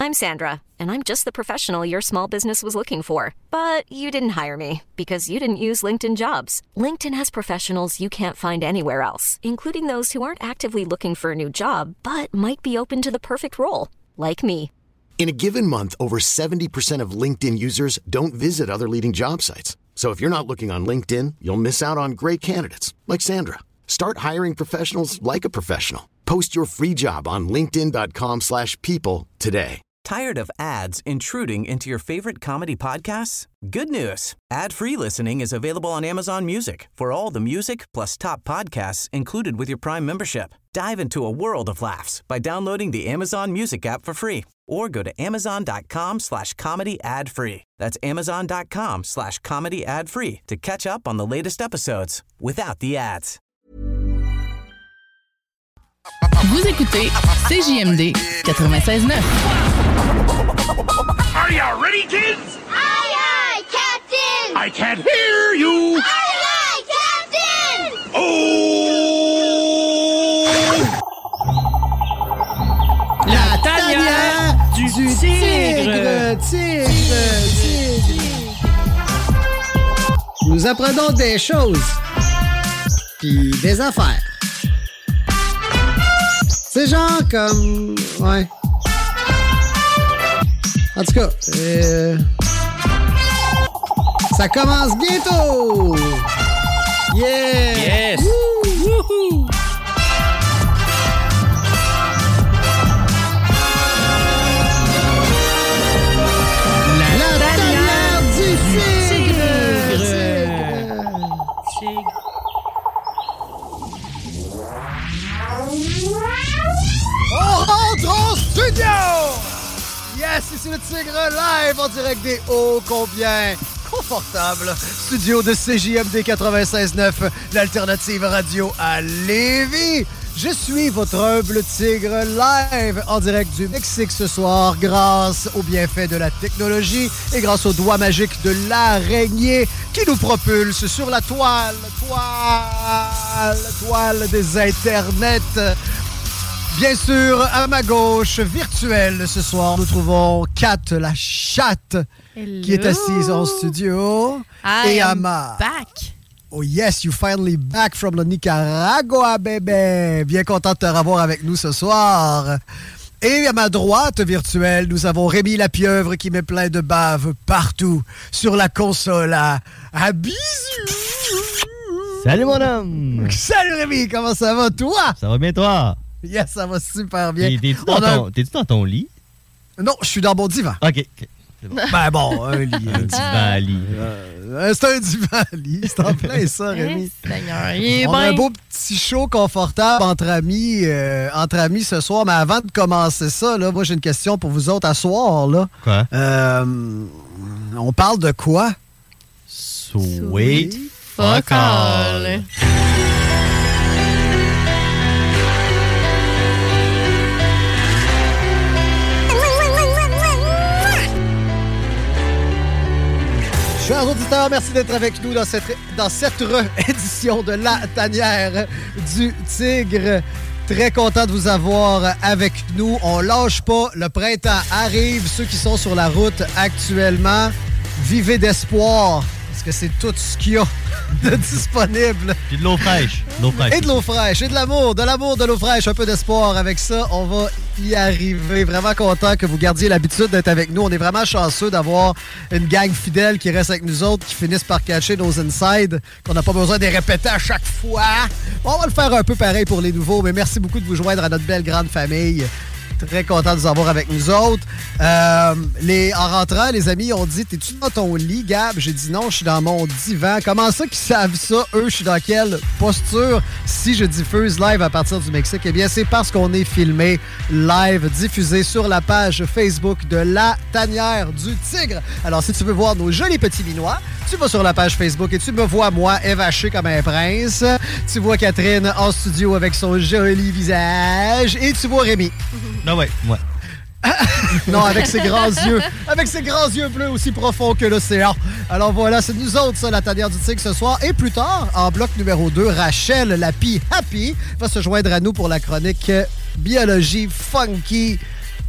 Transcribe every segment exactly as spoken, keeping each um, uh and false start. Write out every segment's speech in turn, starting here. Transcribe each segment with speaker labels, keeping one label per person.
Speaker 1: I'm Sandra, and I'm just the professional your small business was looking for. But you didn't hire me because you didn't use LinkedIn Jobs. LinkedIn has professionals you can't find anywhere else, including those who aren't actively looking for a new job, but might be open to the perfect role, like me.
Speaker 2: In a given month, over seventy percent of LinkedIn users don't visit other leading job sites. So if you're not looking on LinkedIn, you'll miss out on great candidates like Sandra. Start hiring professionals like a professional. Post your free job on linkedin.com slash people today.
Speaker 3: Tired of ads intruding into your favorite comedy podcasts? Good news. Ad-free listening is available on Amazon Music for all the music plus top podcasts included with your Prime membership. Dive into a world of laughs by downloading the Amazon Music app for free or go to amazon.com slash comedy ad-free. That's amazon.com slash comedy ad-free to catch up on the latest episodes without the ads.
Speaker 4: Vous écoutez C J M D quatre-vingt-seize neuf.
Speaker 5: Are you ready, kids?
Speaker 6: Aye, aye, Captain!
Speaker 5: I can't hear you!
Speaker 6: Aye, aye, Captain!
Speaker 5: Oh!
Speaker 7: La tanière du, du tigre! Tigre, tigre, tigre! Nous apprenons des choses, puis des affaires. C'est genre comme... Ouais. En tout cas, euh, ça commence bientôt! Yeah!
Speaker 8: Yes!
Speaker 7: Wouhou! La, la tanière du tigre!
Speaker 8: Tigre!
Speaker 7: On rentre en studio! Yes, ici le Tigre live en direct des ô combien confortables studios de C J M D quatre-vingt-seize neuf, l'alternative radio à Lévis. Je suis votre humble Tigre live en direct du Mexique ce soir grâce aux bienfaits de la technologie et grâce aux doigts magiques de l'araignée qui nous propulse sur la toile, toile, toile des internets. Bien sûr, à ma gauche, virtuelle ce soir, nous trouvons Kat la chatte
Speaker 4: Hello.
Speaker 7: Qui est assise en studio.
Speaker 4: I
Speaker 7: et à
Speaker 4: am
Speaker 7: ma...
Speaker 4: back.
Speaker 7: Oh yes, you finally back from the Nicaragua, baby. Bien content de te revoir avec nous ce soir. Et à ma droite virtuelle, nous avons Rémi Lapieuvre qui met plein de bave partout sur la console à, à bisous.
Speaker 8: Salut mon homme!
Speaker 7: Salut Rémi, comment ça va toi?
Speaker 8: Ça va bien toi?
Speaker 7: Yes, ça va super bien.
Speaker 8: T'es- T'es-tu dans,
Speaker 7: On a-
Speaker 8: ton- t'es-tu dans ton lit?
Speaker 7: Non, je suis dans mon divan.
Speaker 8: Ok. ok. C'est bon.
Speaker 7: Ben bon, un lit.
Speaker 8: Un divan lit.
Speaker 7: Euh, c'est un divan lit. C'est en plein ça, Rémi.
Speaker 4: Eh, Seigneur, il est
Speaker 7: On a
Speaker 4: bien.
Speaker 7: un beau petit show confortable entre amis, euh, entre amis ce soir. Mais avant de commencer ça, là, moi j'ai une question pour vous autres à soir. Là.
Speaker 8: Quoi?
Speaker 7: Euh, on parle de quoi?
Speaker 8: Sweet.
Speaker 4: Fuck all.
Speaker 7: Chers auditeurs, merci d'être avec nous dans cette, dans cette édition de La Tanière du Tigre. Très content de vous avoir avec nous. On lâche pas. Le printemps arrive. Ceux qui sont sur la route actuellement, vivez d'espoir. Parce que c'est tout ce qu'il y a de disponible.
Speaker 8: Puis de l'eau fraîche. De l'eau fraîche.
Speaker 7: Et de l'eau fraîche. Et de l'amour. De l'amour, de l'eau fraîche. Un peu d'espoir. Avec ça, on va y arriver. Vraiment content que vous gardiez l'habitude d'être avec nous. On est vraiment chanceux d'avoir une gang fidèle qui reste avec nous autres, qui finissent par catcher nos insides, qu'on n'a pas besoin de les répéter à chaque fois. On va le faire un peu pareil pour les nouveaux, mais merci beaucoup de vous joindre à notre belle grande famille. Très content de vous avoir avec nous autres. Euh, les, en rentrant, les amis ont dit « T'es-tu dans ton lit, Gab? » J'ai dit « Non, je suis dans mon divan. » Comment ça qu'ils savent ça? Eux, je suis dans quelle posture si je diffuse live à partir du Mexique? Eh bien, c'est parce qu'on est filmé live, diffusé sur la page Facebook de La Tanière du Tigre. Alors, si tu veux voir nos jolis petits minois, tu vas sur la page Facebook et tu me vois, moi, évaché comme un prince. Tu vois Catherine en studio avec son joli visage. Et tu vois Rémi.
Speaker 8: Ah ouais, ouais.
Speaker 7: Non, avec ses grands yeux. Avec ses grands yeux bleus aussi profonds que l'océan. Alors voilà, c'est nous autres, ça, la Tanière du Tigre ce soir. Et plus tard, en bloc numéro deux, Rachel, la Pi Happy, va se joindre à nous pour la chronique Biologie Funky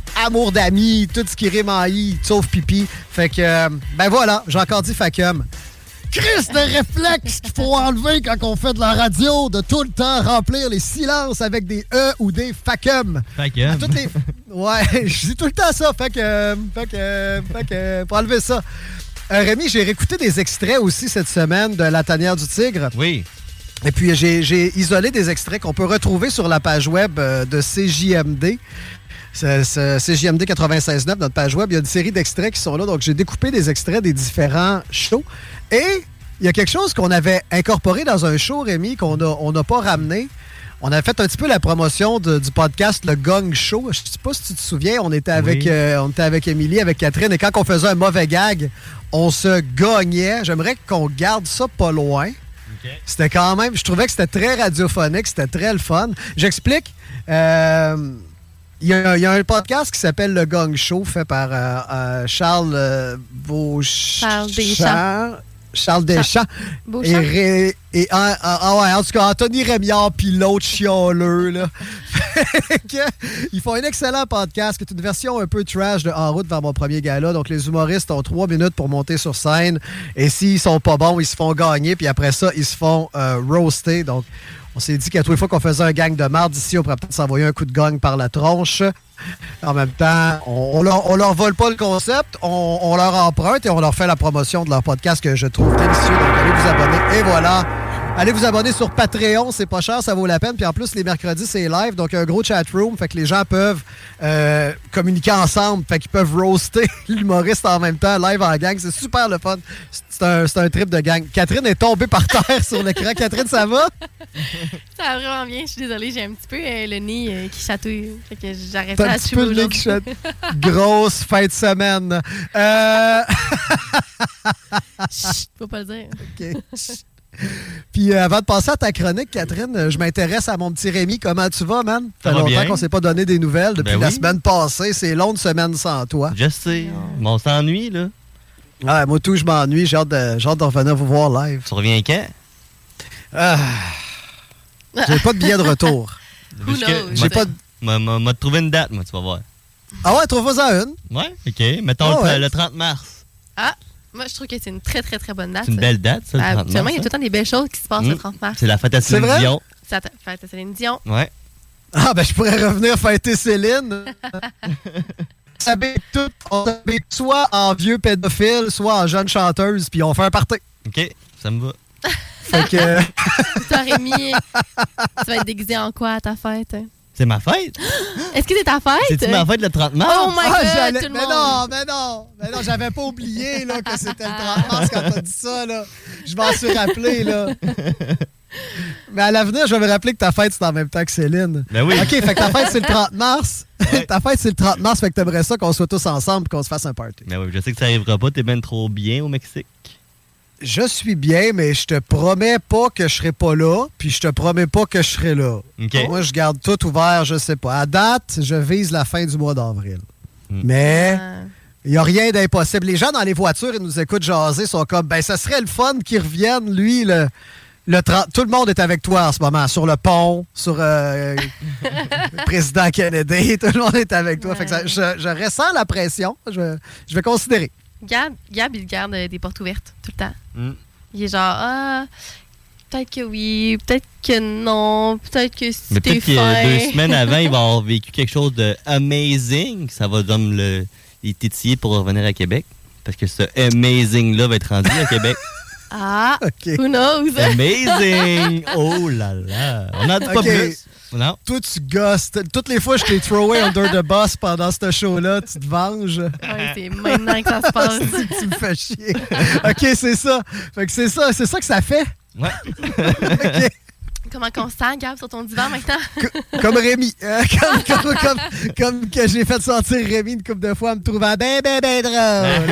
Speaker 7: amour d'amis, tout ce qui rime en i, sauf pipi. Fait que, euh, ben voilà, j'ai encore dit facum. Chris de réflexe qu'il faut enlever quand on fait de la radio, de tout le temps remplir les silences avec des E ou des facum.
Speaker 8: Facum.
Speaker 7: À toutes les... Ouais, je dis tout le temps ça, facum, facum, facum, pour enlever ça. Euh, Rémi, j'ai réécouté des extraits aussi cette semaine de La Tanière du Tigre.
Speaker 8: Oui.
Speaker 7: Et puis, j'ai, j'ai isolé des extraits qu'on peut retrouver sur la page web euh, de C J M D. C'est, c'est C J M D quatre-vingt-seize neuf, notre page web. Il y a une série d'extraits qui sont là. Donc, j'ai découpé des extraits des différents shows. Et il y a quelque chose qu'on avait incorporé dans un show, Rémi, qu'on n'a on n'a pas ramené. On a fait un petit peu la promotion de, du podcast Le Gong Show. Je ne sais pas si tu te souviens, on était avec
Speaker 8: oui.
Speaker 7: euh, on était avec Émilie, avec Catherine, et quand on faisait un mauvais gag, on se gagnait. J'aimerais qu'on garde ça pas loin. Okay. C'était quand même... Je trouvais que c'était très radiophonique, c'était très le fun. J'explique. Euh, Il y, a, il y a un podcast qui s'appelle Le Gong Show, fait par euh, euh, Charles euh, Beauchamp.
Speaker 9: Charles Deschamps.
Speaker 7: Charles Deschamps. Et, Ré, et ah, ah, ouais, en tout cas, Anthony Rémillard, puis l'autre chialeux, là. Ils font un excellent podcast, qui est une version un peu trash de En route vers mon premier gala. Donc, les humoristes ont trois minutes pour monter sur scène. Et s'ils sont pas bons, ils se font gagner. Puis après ça, ils se font euh, roaster. Donc, on s'est dit qu'à tous les fois qu'on faisait un gang de marde ici, on pourrait peut-être s'envoyer un coup de gagne par la tronche. En même temps, on, on, leur, on leur vole pas le concept, on, on leur emprunte et on leur fait la promotion de leur podcast que je trouve délicieux. Donc, allez vous abonner. Et voilà. Allez vous abonner sur Patreon, c'est pas cher, ça vaut la peine. Puis en plus, les mercredis, c'est live, donc un gros chat room. Fait que les gens peuvent euh, communiquer ensemble. Fait qu'ils peuvent roaster l'humoriste en même temps, live en gang. C'est super le fun. C'est un, c'est un trip de gang. Catherine est tombée par terre sur l'écran. Catherine, ça va?
Speaker 9: Ça va vraiment bien. Je suis désolée, j'ai un petit peu euh, le nez euh, qui chatouille. Fait que j'arrête
Speaker 7: T'as
Speaker 9: à
Speaker 7: un petit peu le nez qui chatouille. Grosse fin de semaine. Euh...
Speaker 9: Chut, faut pas le dire.
Speaker 7: OK. Puis euh, avant de passer à ta chronique, Catherine, euh, je m'intéresse à mon petit Rémi. Comment tu vas, man? Ça fait longtemps bien. Qu'on s'est pas donné des nouvelles depuis ben la oui. semaine passée. C'est long de semaine sans toi.
Speaker 8: Je sais. Mais on s'ennuie, là.
Speaker 7: Ouais, moi tout, je m'ennuie. J'ai hâte de, j'ai hâte de revenir vous voir live.
Speaker 8: Tu reviens quand?
Speaker 7: Ah, j'ai pas de billet de retour.
Speaker 8: J'ai pas de... M'a, m'a, m'a trouvé une date, moi, tu vas voir.
Speaker 7: Ah ouais, trouve-en une.
Speaker 8: Ouais, OK. Mettons ah, le, ouais. le trente mars.
Speaker 9: Ah! Moi, je trouve que c'est une très, très, très bonne date.
Speaker 8: C'est une belle date, ça, le trente mars.
Speaker 9: Actuellement, il y a tout le temps des belles choses qui se passent mmh. le trente mars.
Speaker 8: C'est la fête à Céline Dion.
Speaker 9: C'est la fête à Céline Dion.
Speaker 8: Ouais.
Speaker 7: Ah, ben, je pourrais revenir fêter Céline. On s'habille tout, on s'habille soit en vieux pédophile, soit en jeune chanteuse, puis on fait un party.
Speaker 8: OK, ça me va.
Speaker 7: Fait que...
Speaker 9: Toi, Rémi, tu vas être déguisé en quoi à ta fête?
Speaker 8: C'est ma fête?
Speaker 9: Est-ce que c'est ta fête?
Speaker 8: C'est-tu ma fête le trente mars?
Speaker 9: Oh my
Speaker 7: ah,
Speaker 9: God, tout le
Speaker 7: mais
Speaker 9: monde.
Speaker 7: non, mais non, mais non, j'avais pas oublié là, que c'était le trente mars quand t'as dit ça. Là. Je m'en suis rappelé. Là. Mais à l'avenir, je vais me rappeler que ta fête, c'est en même temps que Céline.
Speaker 8: Ben oui.
Speaker 7: OK, fait que ta fête, c'est le trente mars. Ouais. Ta fête, c'est le trente mars, fait que t'aimerais ça qu'on soit tous ensemble et qu'on se fasse un party.
Speaker 8: Ben oui, je sais que ça arrivera pas, t'es ben trop bien au Mexique.
Speaker 7: Je suis bien, mais je te promets pas que je serai pas là, puis je te promets pas que je serai là.
Speaker 8: Okay.
Speaker 7: Moi, je garde tout ouvert, je sais pas. À date, je vise la fin du mois d'avril. Mm. Mais il n'y a rien d'impossible. Les gens dans les voitures, ils nous écoutent jaser, sont comme, ben, ça serait le fun qu'ils reviennent, lui, le, le trente... Tout le monde est avec toi en ce moment, sur le pont, sur euh, le président Kennedy, tout le monde est avec toi. Ouais. Fait que ça, je, je ressens la pression, je, je vais considérer.
Speaker 9: Gab, Gab, il garde des portes ouvertes tout le temps.
Speaker 8: Mm.
Speaker 9: Il est genre, ah, peut-être que oui, peut-être que non, peut-être que si
Speaker 8: Mais
Speaker 9: t'es
Speaker 8: peut-être
Speaker 9: fin.
Speaker 8: que deux semaines avant, il va avoir vécu quelque chose de amazing. Ça va comme le, les tétiller pour revenir à Québec. Parce que ce amazing-là va être rendu à Québec.
Speaker 9: Ah,
Speaker 7: okay.
Speaker 9: Who knows?
Speaker 8: Amazing! Oh là là! On n'en dit pas
Speaker 7: okay.
Speaker 8: plus. Non.
Speaker 7: Toi, tu gosses. Toutes les fois que je t'ai throwé under the bus pendant ce show-là, tu te venges.
Speaker 9: Oui, c'est maintenant que ça se passe.
Speaker 7: Tu me fais chier. OK, c'est ça. Fait que c'est ça. C'est ça que ça fait.
Speaker 8: Ouais.
Speaker 7: OK.
Speaker 9: Comment qu'on se sent, Gab, sur ton divan maintenant?
Speaker 7: C- comme Rémi. Euh, comme, comme, comme, comme que j'ai fait sentir Rémi une couple de fois en me trouvant ben, ben, ben drôle.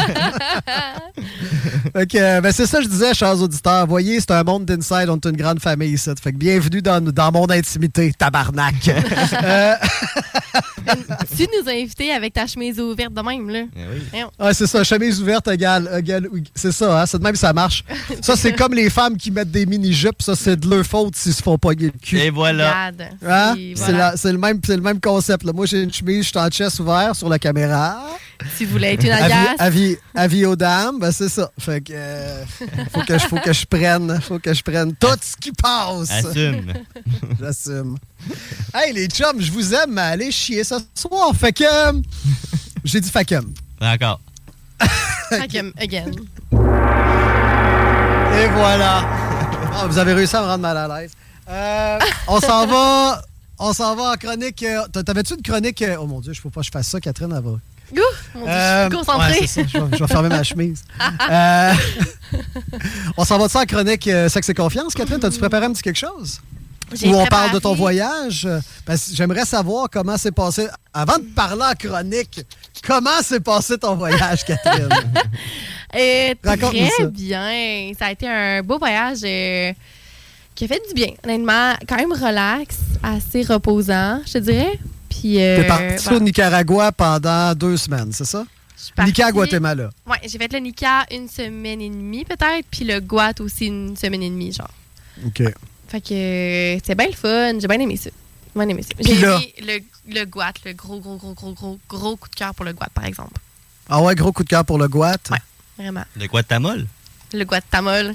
Speaker 7: Fait que, ben c'est ça que je disais, chers auditeurs. Voyez, c'est un monde d'inside, on est une grande famille ici. Fait que bienvenue dans, dans mon intimité, tabarnak. euh,
Speaker 9: Tu nous as invités avec ta chemise ouverte de même, là.
Speaker 8: Eh oui.
Speaker 9: Voyons.
Speaker 7: Ah, c'est ça, chemise ouverte égale. égale oui, c'est ça, hein? C'est de même que ça marche. Ça, c'est comme les femmes qui mettent des mini-jupes. Ça, c'est de leur faute s'ils se font pogner le cul.
Speaker 8: Et voilà.
Speaker 9: Regarde.
Speaker 7: Hein?
Speaker 9: Puis
Speaker 7: C'est,
Speaker 9: voilà.
Speaker 7: la- c'est le même, c'est le même concept. Là. Moi, j'ai une chemise, je suis en chest ouvert sur la caméra.
Speaker 9: Si vous voulez être une
Speaker 7: Avis,
Speaker 9: agace.
Speaker 7: avis, avis aux dames, ben c'est ça. Fait que, euh, faut que je, faut que je prenne, faut que je prenne tout ce qui passe.
Speaker 8: Assume.
Speaker 7: J'assume. Hey, les chums, je vous aime, mais allez chier ce soir. Fait que, euh, j'ai dit facum.
Speaker 8: D'accord.
Speaker 9: Facum, again.
Speaker 7: Et voilà. Ah, vous avez réussi à me rendre mal à l'aise. Euh, on s'en va. On s'en va en chronique. euh, T'avais-tu une chronique? euh, Oh mon Dieu, je faut pas que je fasse ça, Catherine, elle va.
Speaker 9: Ouh, mon Dieu,
Speaker 7: Euh,
Speaker 9: je suis concentrée.
Speaker 7: ouais, c'est ça, je, vais, je vais fermer ma chemise. Euh, on s'en va de ça en chronique euh, Sexe et confiance, Catherine? T'as-tu préparé un petit quelque chose?
Speaker 9: J'ai
Speaker 7: Où on
Speaker 9: préparé-
Speaker 7: parle de ton voyage? Euh, parce que j'aimerais savoir comment s'est passé. Avant de parler en chronique, comment s'est passé ton voyage, Catherine?
Speaker 9: Euh,
Speaker 7: Raconte-nous
Speaker 9: très
Speaker 7: ça.
Speaker 9: bien. Ça a été un beau voyage euh, qui a fait du bien. Honnêtement, quand même relax, assez reposant, je te dirais. Puis, euh,
Speaker 7: T'es parti
Speaker 9: voilà.
Speaker 7: au Nicaragua pendant deux semaines, c'est ça?
Speaker 9: Je suis partie-
Speaker 7: Nica, Guatemala.
Speaker 9: Ouais, j'ai fait le Nika une semaine et demie peut-être, puis le Guat aussi une semaine et demie, genre.
Speaker 7: OK.
Speaker 9: Fait que euh, c'est bien le fun, j'ai bien aimé ça. Bien aimé ça.
Speaker 7: Puis
Speaker 9: J'ai
Speaker 7: là-
Speaker 9: aimé le, le Guat, le gros, gros, gros, gros, gros, gros coup de cœur pour le Guat, par exemple.
Speaker 7: Ah ouais, gros coup de cœur pour le Guat.
Speaker 9: Ouais. Vraiment.
Speaker 8: De quoi de tamol?
Speaker 9: Le Guatemala.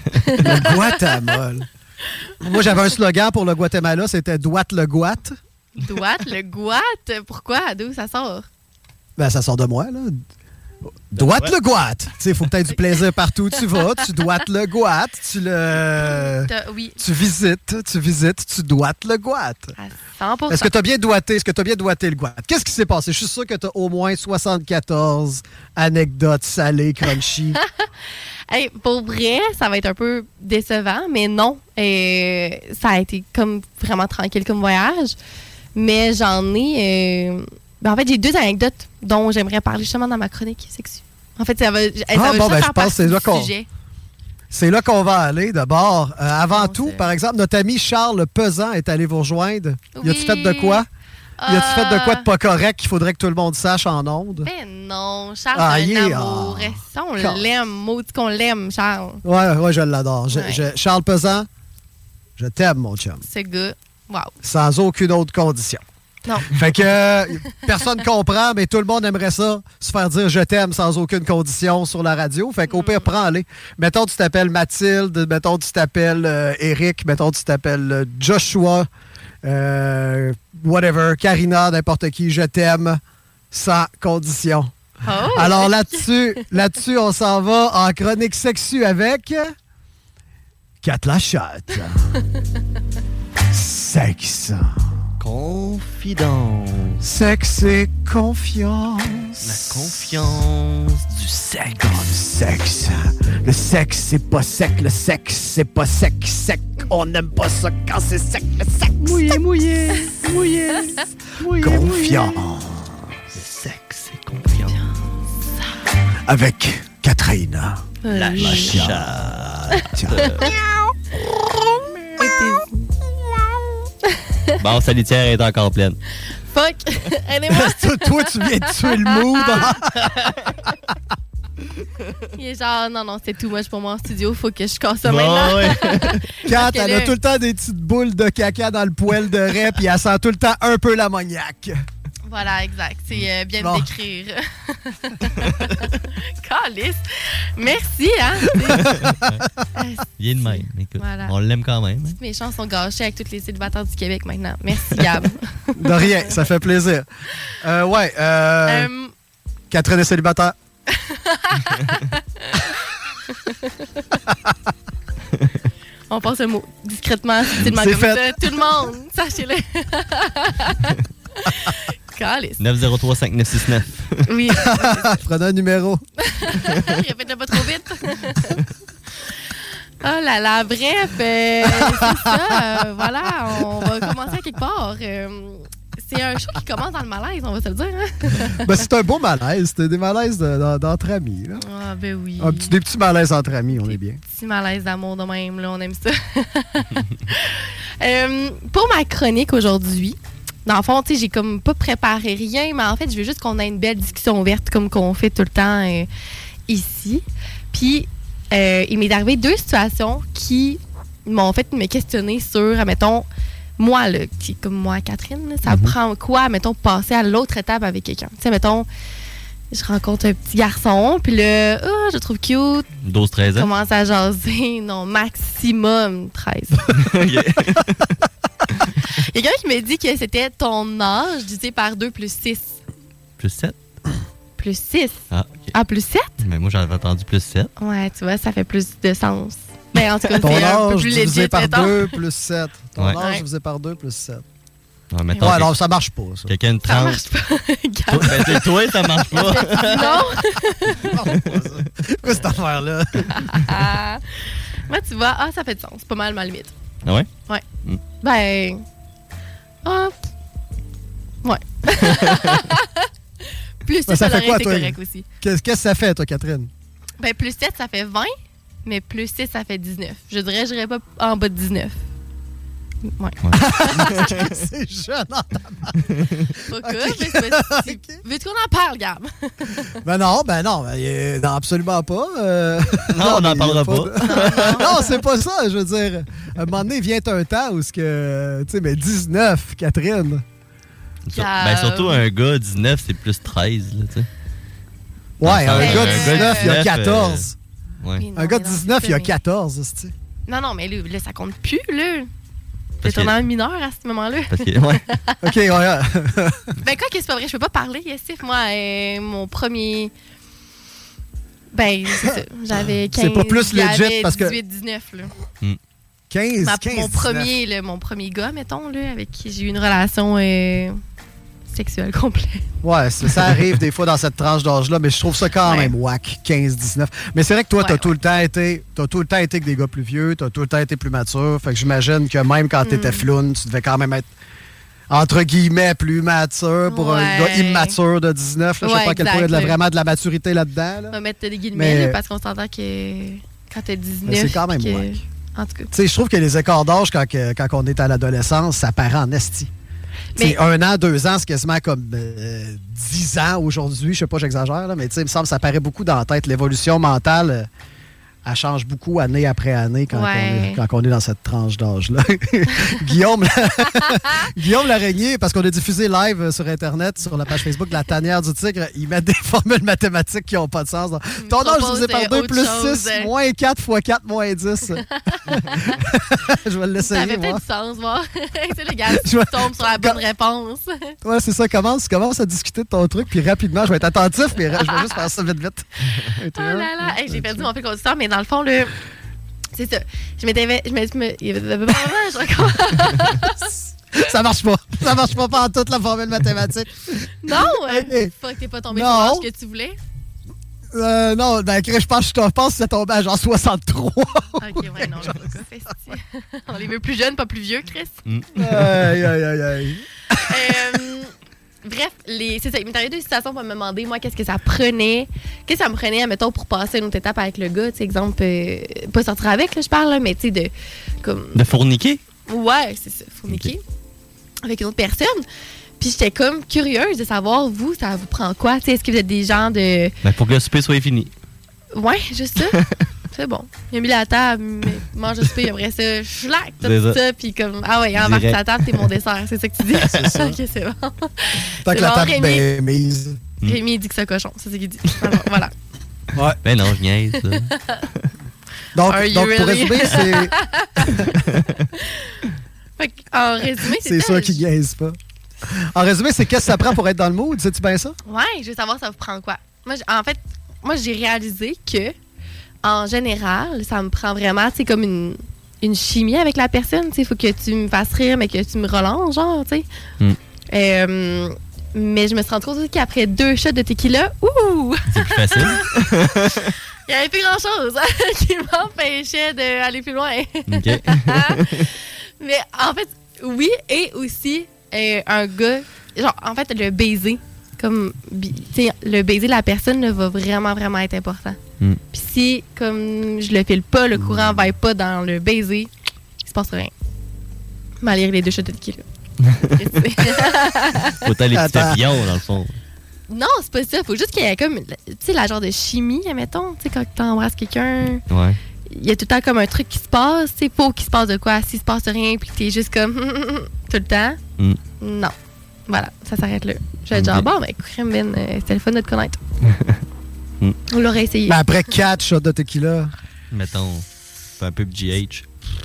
Speaker 7: Le Guatemala. Moi, j'avais un slogan pour le Guatemala, c'était « Douate le Guat
Speaker 9: Douat, le Guat. Pourquoi? D'où ça sort? ».
Speaker 7: Ben, ça sort de moi, là. Douate le Guat. Tu sais, il faut que tu aies du plaisir partout où tu vas. Tu doites le Guat. Tu le...
Speaker 9: T'as- Oui,
Speaker 7: Tu visites, tu visites, tu doites le Guat.
Speaker 9: à cent pour cent.
Speaker 7: Est-ce que tu as bien doigté? Est-ce que tu as bien doigté le Guat? Qu'est-ce qui s'est passé? Je suis sûr que tu as au moins soixante-quatorze anecdotes salées, crunchy.
Speaker 9: Hey, pour vrai, ça va être un peu décevant, mais non. Euh, ça a été comme vraiment tranquille comme voyage. Mais j'en ai... euh, ben, en fait, j'ai deux anecdotes dont j'aimerais parler justement dans ma chronique sexue. En fait, ça va, ça
Speaker 7: Ah,
Speaker 9: va
Speaker 7: bon,
Speaker 9: juste
Speaker 7: ben,
Speaker 9: faire
Speaker 7: je pense que c'est
Speaker 9: partie
Speaker 7: là
Speaker 9: du
Speaker 7: qu'on-
Speaker 9: sujet.
Speaker 7: C'est là qu'on va aller d'abord. Euh, avant
Speaker 9: Bon,
Speaker 7: tout,
Speaker 9: c'est-
Speaker 7: par exemple, notre ami Charles Pesan est allé vous rejoindre. Y a-tu
Speaker 9: Oui.
Speaker 7: fait de quoi? Y a-tu fait de quoi de
Speaker 9: Euh,
Speaker 7: pas correct qu'il faudrait que tout le monde sache en ondes?
Speaker 9: Ben non, Charles,
Speaker 7: Ah,
Speaker 9: c'est
Speaker 7: il
Speaker 9: un
Speaker 7: est-
Speaker 9: amour.
Speaker 7: ah.
Speaker 9: Ça, on
Speaker 7: Car-
Speaker 9: l'aime. Maudit qu'on l'aime, Charles.
Speaker 7: Ouais, ouais, je l'adore. Je-
Speaker 9: Ouais.
Speaker 7: je- Charles Pesan, je t'aime, mon chum.
Speaker 9: Ce gars, wow.
Speaker 7: Sans aucune autre condition.
Speaker 9: Non.
Speaker 7: Fait que euh, personne comprend, mais tout le monde aimerait ça, se faire dire je t'aime sans aucune condition sur la radio. Fait qu'au pire, prends-les. Mettons, tu t'appelles Mathilde, mettons, tu t'appelles euh, Eric, mettons, tu t'appelles euh, Joshua, euh, whatever, Karina, n'importe qui, je t'aime sans condition.
Speaker 9: Oh,
Speaker 7: Alors là-dessus, là-dessus, on s'en va en chronique sexue avec Kat Lachotte. Sexe.
Speaker 8: Confidence.
Speaker 7: Sexe et confiance.
Speaker 8: La confiance du sexe.
Speaker 7: Comme le sexe. Le sexe, c'est pas sec. Le sexe, c'est pas sec. Sec. On n'aime pas ça quand c'est sec. Le sexe. Mouillé, mouillé. Mouillé. Mouillé. Confiance.
Speaker 8: Le sexe et confiance.
Speaker 7: Avec Catherine.
Speaker 8: La
Speaker 9: Oui.
Speaker 8: chatte.
Speaker 9: Et t'es-
Speaker 8: Bon, sa litière est encore pleine.
Speaker 9: Fuck! Aidez-moi!
Speaker 7: toi, toi, tu viens de tuer le mood.
Speaker 9: Il est genre, non, non, c'est too much pour moi en studio, faut que je casse ça
Speaker 8: Bon,
Speaker 9: maintenant.
Speaker 8: ouais.
Speaker 7: Kat,
Speaker 9: que
Speaker 7: elle
Speaker 9: là-
Speaker 7: a tout le temps des petites boules de caca dans le poêle de raie, puis elle sent tout le temps un peu l'ammoniaque.
Speaker 9: Voilà, exact. C'est euh, bien
Speaker 7: Bon.
Speaker 9: de décrire. Calice! Merci, hein?
Speaker 8: Il est de même. Écoute,
Speaker 9: Voilà.
Speaker 8: on l'aime quand même. hein.
Speaker 9: Mes chances sont gâchées avec tous les célibataires du Québec maintenant. Merci, Gab.
Speaker 7: De rien, ça fait plaisir. Euh, ouais, euh,
Speaker 9: Euh,
Speaker 7: Catherine est célibataire.
Speaker 9: on passe le mot discrètement, subtilement
Speaker 7: C'est
Speaker 9: comme
Speaker 7: fait.
Speaker 9: ça. Tout le monde, sachez-le. Calice.
Speaker 8: neuf zéro trois cinq neuf six neuf.
Speaker 9: Oui.
Speaker 7: Prenez un numéro.
Speaker 9: Répète-le pas trop vite. Oh là là, bref, euh, c'est ça. euh, voilà, on va commencer à quelque part. Euh, c'est un show qui commence dans le malaise, on va se le dire. Hein?
Speaker 7: Ben, c'est un beau malaise. C'était des malaises de- de- d'entre amis. Là.
Speaker 9: Ah, ben oui.
Speaker 7: Un petit- des petits malaises entre amis, on est bien.
Speaker 9: Petit malaise d'amour de même, là, on aime ça. Euh, pour ma chronique aujourd'hui, dans le fond, tu sais, j'ai comme pas préparé rien, mais en fait, je veux juste qu'on ait une belle discussion ouverte comme qu'on fait tout le temps euh, ici. Puis, euh, il m'est arrivé deux situations qui m'ont fait me questionner sur, admettons, moi, là, qui, comme moi, Catherine, là, ça mm-hmm. prend quoi, admettons, passer à l'autre étape avec quelqu'un? Tu sais, admettons, je rencontre un petit garçon, puis là, oh, je le trouve cute.
Speaker 8: douze treize ans?
Speaker 9: Commence à jaser. Non, maximum treize. Quelqu'un qui m'a dit que c'était ton âge divisé par deux plus six.
Speaker 8: Plus sept?
Speaker 9: Plus six.
Speaker 8: Ah, OK.
Speaker 9: Ah, plus sept?
Speaker 8: Mais moi, j'avais entendu plus sept.
Speaker 9: Ouais, tu vois, ça fait plus de sens. Ben, en tout cas,
Speaker 7: ton
Speaker 9: c'est un peu
Speaker 7: âge
Speaker 9: plus
Speaker 7: divisé
Speaker 9: legit,
Speaker 7: par
Speaker 9: mettons.
Speaker 7: deux plus sept. Ton
Speaker 8: Ouais.
Speaker 7: âge
Speaker 9: Ouais.
Speaker 7: divisé par deux plus sept.
Speaker 8: Ouais, mettons,
Speaker 7: Ouais,
Speaker 8: quel-
Speaker 7: non, ça marche pas, ça.
Speaker 8: quelqu'un de
Speaker 9: Ça
Speaker 8: trente.
Speaker 9: marche pas.
Speaker 8: Toi, ben, t'sais, toi, ça marche pas.
Speaker 9: Non.
Speaker 7: Quoi, cette affaire-là?
Speaker 9: Moi, tu vois, ah, ça fait du sens. C'est pas mal ma limite.
Speaker 8: Ah ouais?
Speaker 9: Ouais.
Speaker 8: Mm.
Speaker 9: Ben. Ah. Ouais. Plus six,
Speaker 7: Ben, ça
Speaker 9: ça,
Speaker 7: fait
Speaker 9: aurait
Speaker 7: quoi,
Speaker 9: été
Speaker 7: toi?
Speaker 9: correct aussi.
Speaker 7: Qu'est-ce que ça fait, toi, Catherine?
Speaker 9: Ben, plus sept, ça fait vingt, mais plus six, ça fait dix-neuf. Je dirais, je n'irais pas en bas de dix-neuf. Ouais.
Speaker 7: C'est jeune, hein?
Speaker 9: Pas cool, mais c'est pas si-
Speaker 7: Ok.
Speaker 9: Veux-tu qu'on en parle, Gab?
Speaker 7: Ben non, ben non, ben, euh, non absolument pas. euh.
Speaker 8: Non, on n'en
Speaker 7: mais il y a
Speaker 8: parlera
Speaker 7: de- non, c'est pas ça, je veux dire. À un moment donné, vient un temps où ce que, tu sais, mais dix-neuf, Catherine.
Speaker 8: Sur- Ben, surtout un gars dix-neuf, c'est plus treize, là, tu sais.
Speaker 7: Ouais,
Speaker 8: Dans
Speaker 7: un
Speaker 8: le
Speaker 7: gars
Speaker 8: sens,
Speaker 7: de dix-neuf, il y a
Speaker 8: euh,
Speaker 7: quatorze.
Speaker 8: ouais.
Speaker 9: Oui, non,
Speaker 7: Un gars
Speaker 9: mais
Speaker 7: de
Speaker 9: non,
Speaker 7: dix-neuf,
Speaker 9: c'est
Speaker 7: il y a
Speaker 9: ça,
Speaker 7: quatorze, c'est
Speaker 9: mais- Non, non, mais là, là, ça compte plus, là.
Speaker 8: Parce
Speaker 9: T'es
Speaker 8: que-
Speaker 9: un mineur à ce moment-là.
Speaker 8: Parce que, ouais.
Speaker 7: OK, ouais. ouais.
Speaker 9: Ben, quoi que c'est pas vrai, je peux pas parler, Yassif. Moi, euh, mon premier. Ben, c'est ça. J'avais quinze.
Speaker 7: C'est pas plus legit
Speaker 9: j'avais
Speaker 7: parce que-
Speaker 9: dix-huit dix-neuf, là.
Speaker 7: quinze,
Speaker 9: Ma-
Speaker 7: quinze,
Speaker 9: mon,
Speaker 7: dix-neuf.
Speaker 9: premier, là, mon premier gars, mettons, là, avec qui j'ai eu une relation euh, sexuelle complète.
Speaker 7: Ouais, c'est- ça arrive des fois dans cette tranche d'âge-là, mais je trouve ça quand
Speaker 9: Ouais.
Speaker 7: même whack, quinze dix-neuf. Mais c'est vrai que toi,
Speaker 9: Ouais,
Speaker 7: t'as
Speaker 9: ouais.
Speaker 7: tout le temps été t'as tout le temps été avec des gars plus vieux, t'as tout le temps été plus mature. Fait que j'imagine que même quand t'étais
Speaker 9: Mm.
Speaker 7: floune, tu devais quand même être entre guillemets plus mature pour un
Speaker 9: Ouais.
Speaker 7: gars immature de dix-neuf. Là. Je sais
Speaker 9: Ouais,
Speaker 7: pas à quel point il y a de la-
Speaker 9: exact, là.
Speaker 7: vraiment de la maturité là-dedans.
Speaker 9: On
Speaker 7: Là.
Speaker 9: va mettre des guillemets,
Speaker 7: Mais-
Speaker 9: là, parce qu'on s'entend que quand t'as dix-neuf.
Speaker 7: Mais c'est quand même
Speaker 9: que-
Speaker 7: whack.
Speaker 9: En tout cas.
Speaker 7: Tu sais, je trouve que les écarts d'âge quand, que- quand on est à l'adolescence, ça paraît en esti. Tu sais,
Speaker 9: Mais-
Speaker 7: un an, deux ans, c'est quasiment comme euh, dix ans aujourd'hui. Je sais pas, j'exagère, là, mais tu sais, il me semble que ça paraît beaucoup dans la tête. L'évolution mentale, euh, elle change beaucoup année après année quand,
Speaker 9: Ouais.
Speaker 7: on, est, quand on est dans cette tranche d'âge-là. Guillaume, Guillaume Laraignée, parce qu'on a diffusé live euh, sur Internet, sur la page Facebook de la Tanière du Tigre, ils mettent des formules mathématiques qui n'ont pas de sens. Donc,
Speaker 9: Il me
Speaker 7: ton âge
Speaker 9: propose,
Speaker 7: divisé par
Speaker 9: euh,
Speaker 7: deux
Speaker 9: autre
Speaker 7: plus
Speaker 9: chose,
Speaker 7: six,
Speaker 9: euh.
Speaker 7: moins quatre fois quatre, moins dix. Je vais
Speaker 9: Ça
Speaker 7: l'essayer,
Speaker 9: fait
Speaker 7: moi.
Speaker 9: peut-être du sens, voir. C'est le gars
Speaker 7: Je
Speaker 9: qui
Speaker 7: vais-
Speaker 9: tombe sur la bonne réponse.
Speaker 7: Ouais, c'est ça. Commence, commence à discuter de ton truc, puis rapidement, je vais être attentif, mais je vais juste faire ça vite, vite.
Speaker 9: Oh là là, hey, j'ai perdu mon fil conducteur, mais dans le fond, là, c'est ça. Je m'étais. Je m'étais. Il y avait pas je recommence.
Speaker 7: Ça marche pas. Ça marche pas pas en toute la formule mathématique.
Speaker 9: Non!
Speaker 7: Hey,
Speaker 9: euh,
Speaker 7: hey.
Speaker 9: Fuck, t'es pas tombé
Speaker 7: Non.
Speaker 9: sur l'âge que tu voulais.
Speaker 7: Euh, non, ben, Chris, je pense, je pense que c'est tombé à genre soixante-trois.
Speaker 9: Ok, ouais, non, je sais pas. Festi. On les veut plus jeunes, pas plus vieux, Chris.
Speaker 7: Aïe, aïe, aïe, aïe.
Speaker 9: Euh, bref, les, c'est ça. Il m'est arrivé deux situations pour me demander, moi, qu'est-ce que ça prenait. Qu'est-ce que ça me prenait, admettons, pour passer une autre étape avec le gars. Tu sais, exemple, euh, pas sortir avec, là, je parle, là, mais tu sais, de. Comme.
Speaker 8: De fourniquer?
Speaker 9: Ouais, c'est ça, fourniquer. Avec une autre personne. Puis j'étais comme curieuse de savoir, vous, ça vous prend quoi? Tu sais, est-ce que vous êtes des gens de.
Speaker 8: Ben, pour que le souper soit fini.
Speaker 9: Ouais, juste ça. C'est bon. Il a mis la table, mais mange le souper, après ça, schlac, tout
Speaker 8: C'est ça.
Speaker 9: ça, puis comme, ah ouais, embarque
Speaker 8: Direct.
Speaker 9: ta table, t'es mon dessert, c'est ça que tu dis?
Speaker 7: C'est ça.
Speaker 9: Ok, c'est bon.
Speaker 7: Tant
Speaker 9: C'est
Speaker 7: que la
Speaker 9: bon,
Speaker 7: table
Speaker 9: Rémi.
Speaker 7: est mise.
Speaker 9: Rémi, il dit que c'est un cochon, c'est ce qu'il dit. Alors, voilà.
Speaker 7: Ouais.
Speaker 8: Ben non, je niaise. là.
Speaker 7: Donc,
Speaker 9: Are you
Speaker 7: donc pour
Speaker 9: really?
Speaker 7: résumer, c'est,
Speaker 9: Fait que, en résumé, c'est
Speaker 7: c'est
Speaker 9: ça.
Speaker 7: ça qui gaise pas. En résumé, c'est qu'est-ce que ça prend pour être dans le mood? Sais-tu bien ça?
Speaker 9: Ouais, je veux savoir, ça vous prend quoi? Moi, j- en fait, moi, j'ai réalisé que, en général, ça me prend vraiment, tu sais, comme une, une chimie avec la personne. Tu sais, il faut que tu me fasses rire, mais que tu me relances, genre, tu sais.
Speaker 8: Mm.
Speaker 9: Euh, mais je me suis rendu compte aussi qu'après deux shots de tequila, ouh!
Speaker 8: C'est plus facile.
Speaker 9: Il n'y avait plus grand-chose qui m'empêchait d'aller plus loin.
Speaker 8: OK.
Speaker 9: Mais en fait, oui, et aussi euh, un gars, genre, en fait, le baiser, comme, bi- tu sais, le baiser de la personne là, va vraiment, vraiment être important.
Speaker 8: Mm.
Speaker 9: Puis si, comme, je le file pas, le courant va pas dans le baiser, il se passe rien. Malgré les deux shots de tequila.
Speaker 8: Faut t'as les petits papillons, dans le fond.
Speaker 9: Non, c'est pas ça. Faut juste qu'il y ait comme, tu sais, la genre de chimie, admettons. Tu sais, quand t'embrasses quelqu'un,
Speaker 8: ouais.
Speaker 9: Il y a tout le temps comme un truc qui se passe. Tu sais, faut qu'il se passe de quoi. S'il se passe rien, puis que t'es juste comme tout le temps, mm. non. Voilà, ça s'arrête là. Je vais dire, bon, ben, crème, Ben, euh, c'était le fun de te connaître. mm. On l'aurait essayé.
Speaker 7: Mais après quatre shots de tequila.
Speaker 8: Mettons, un peu de G H.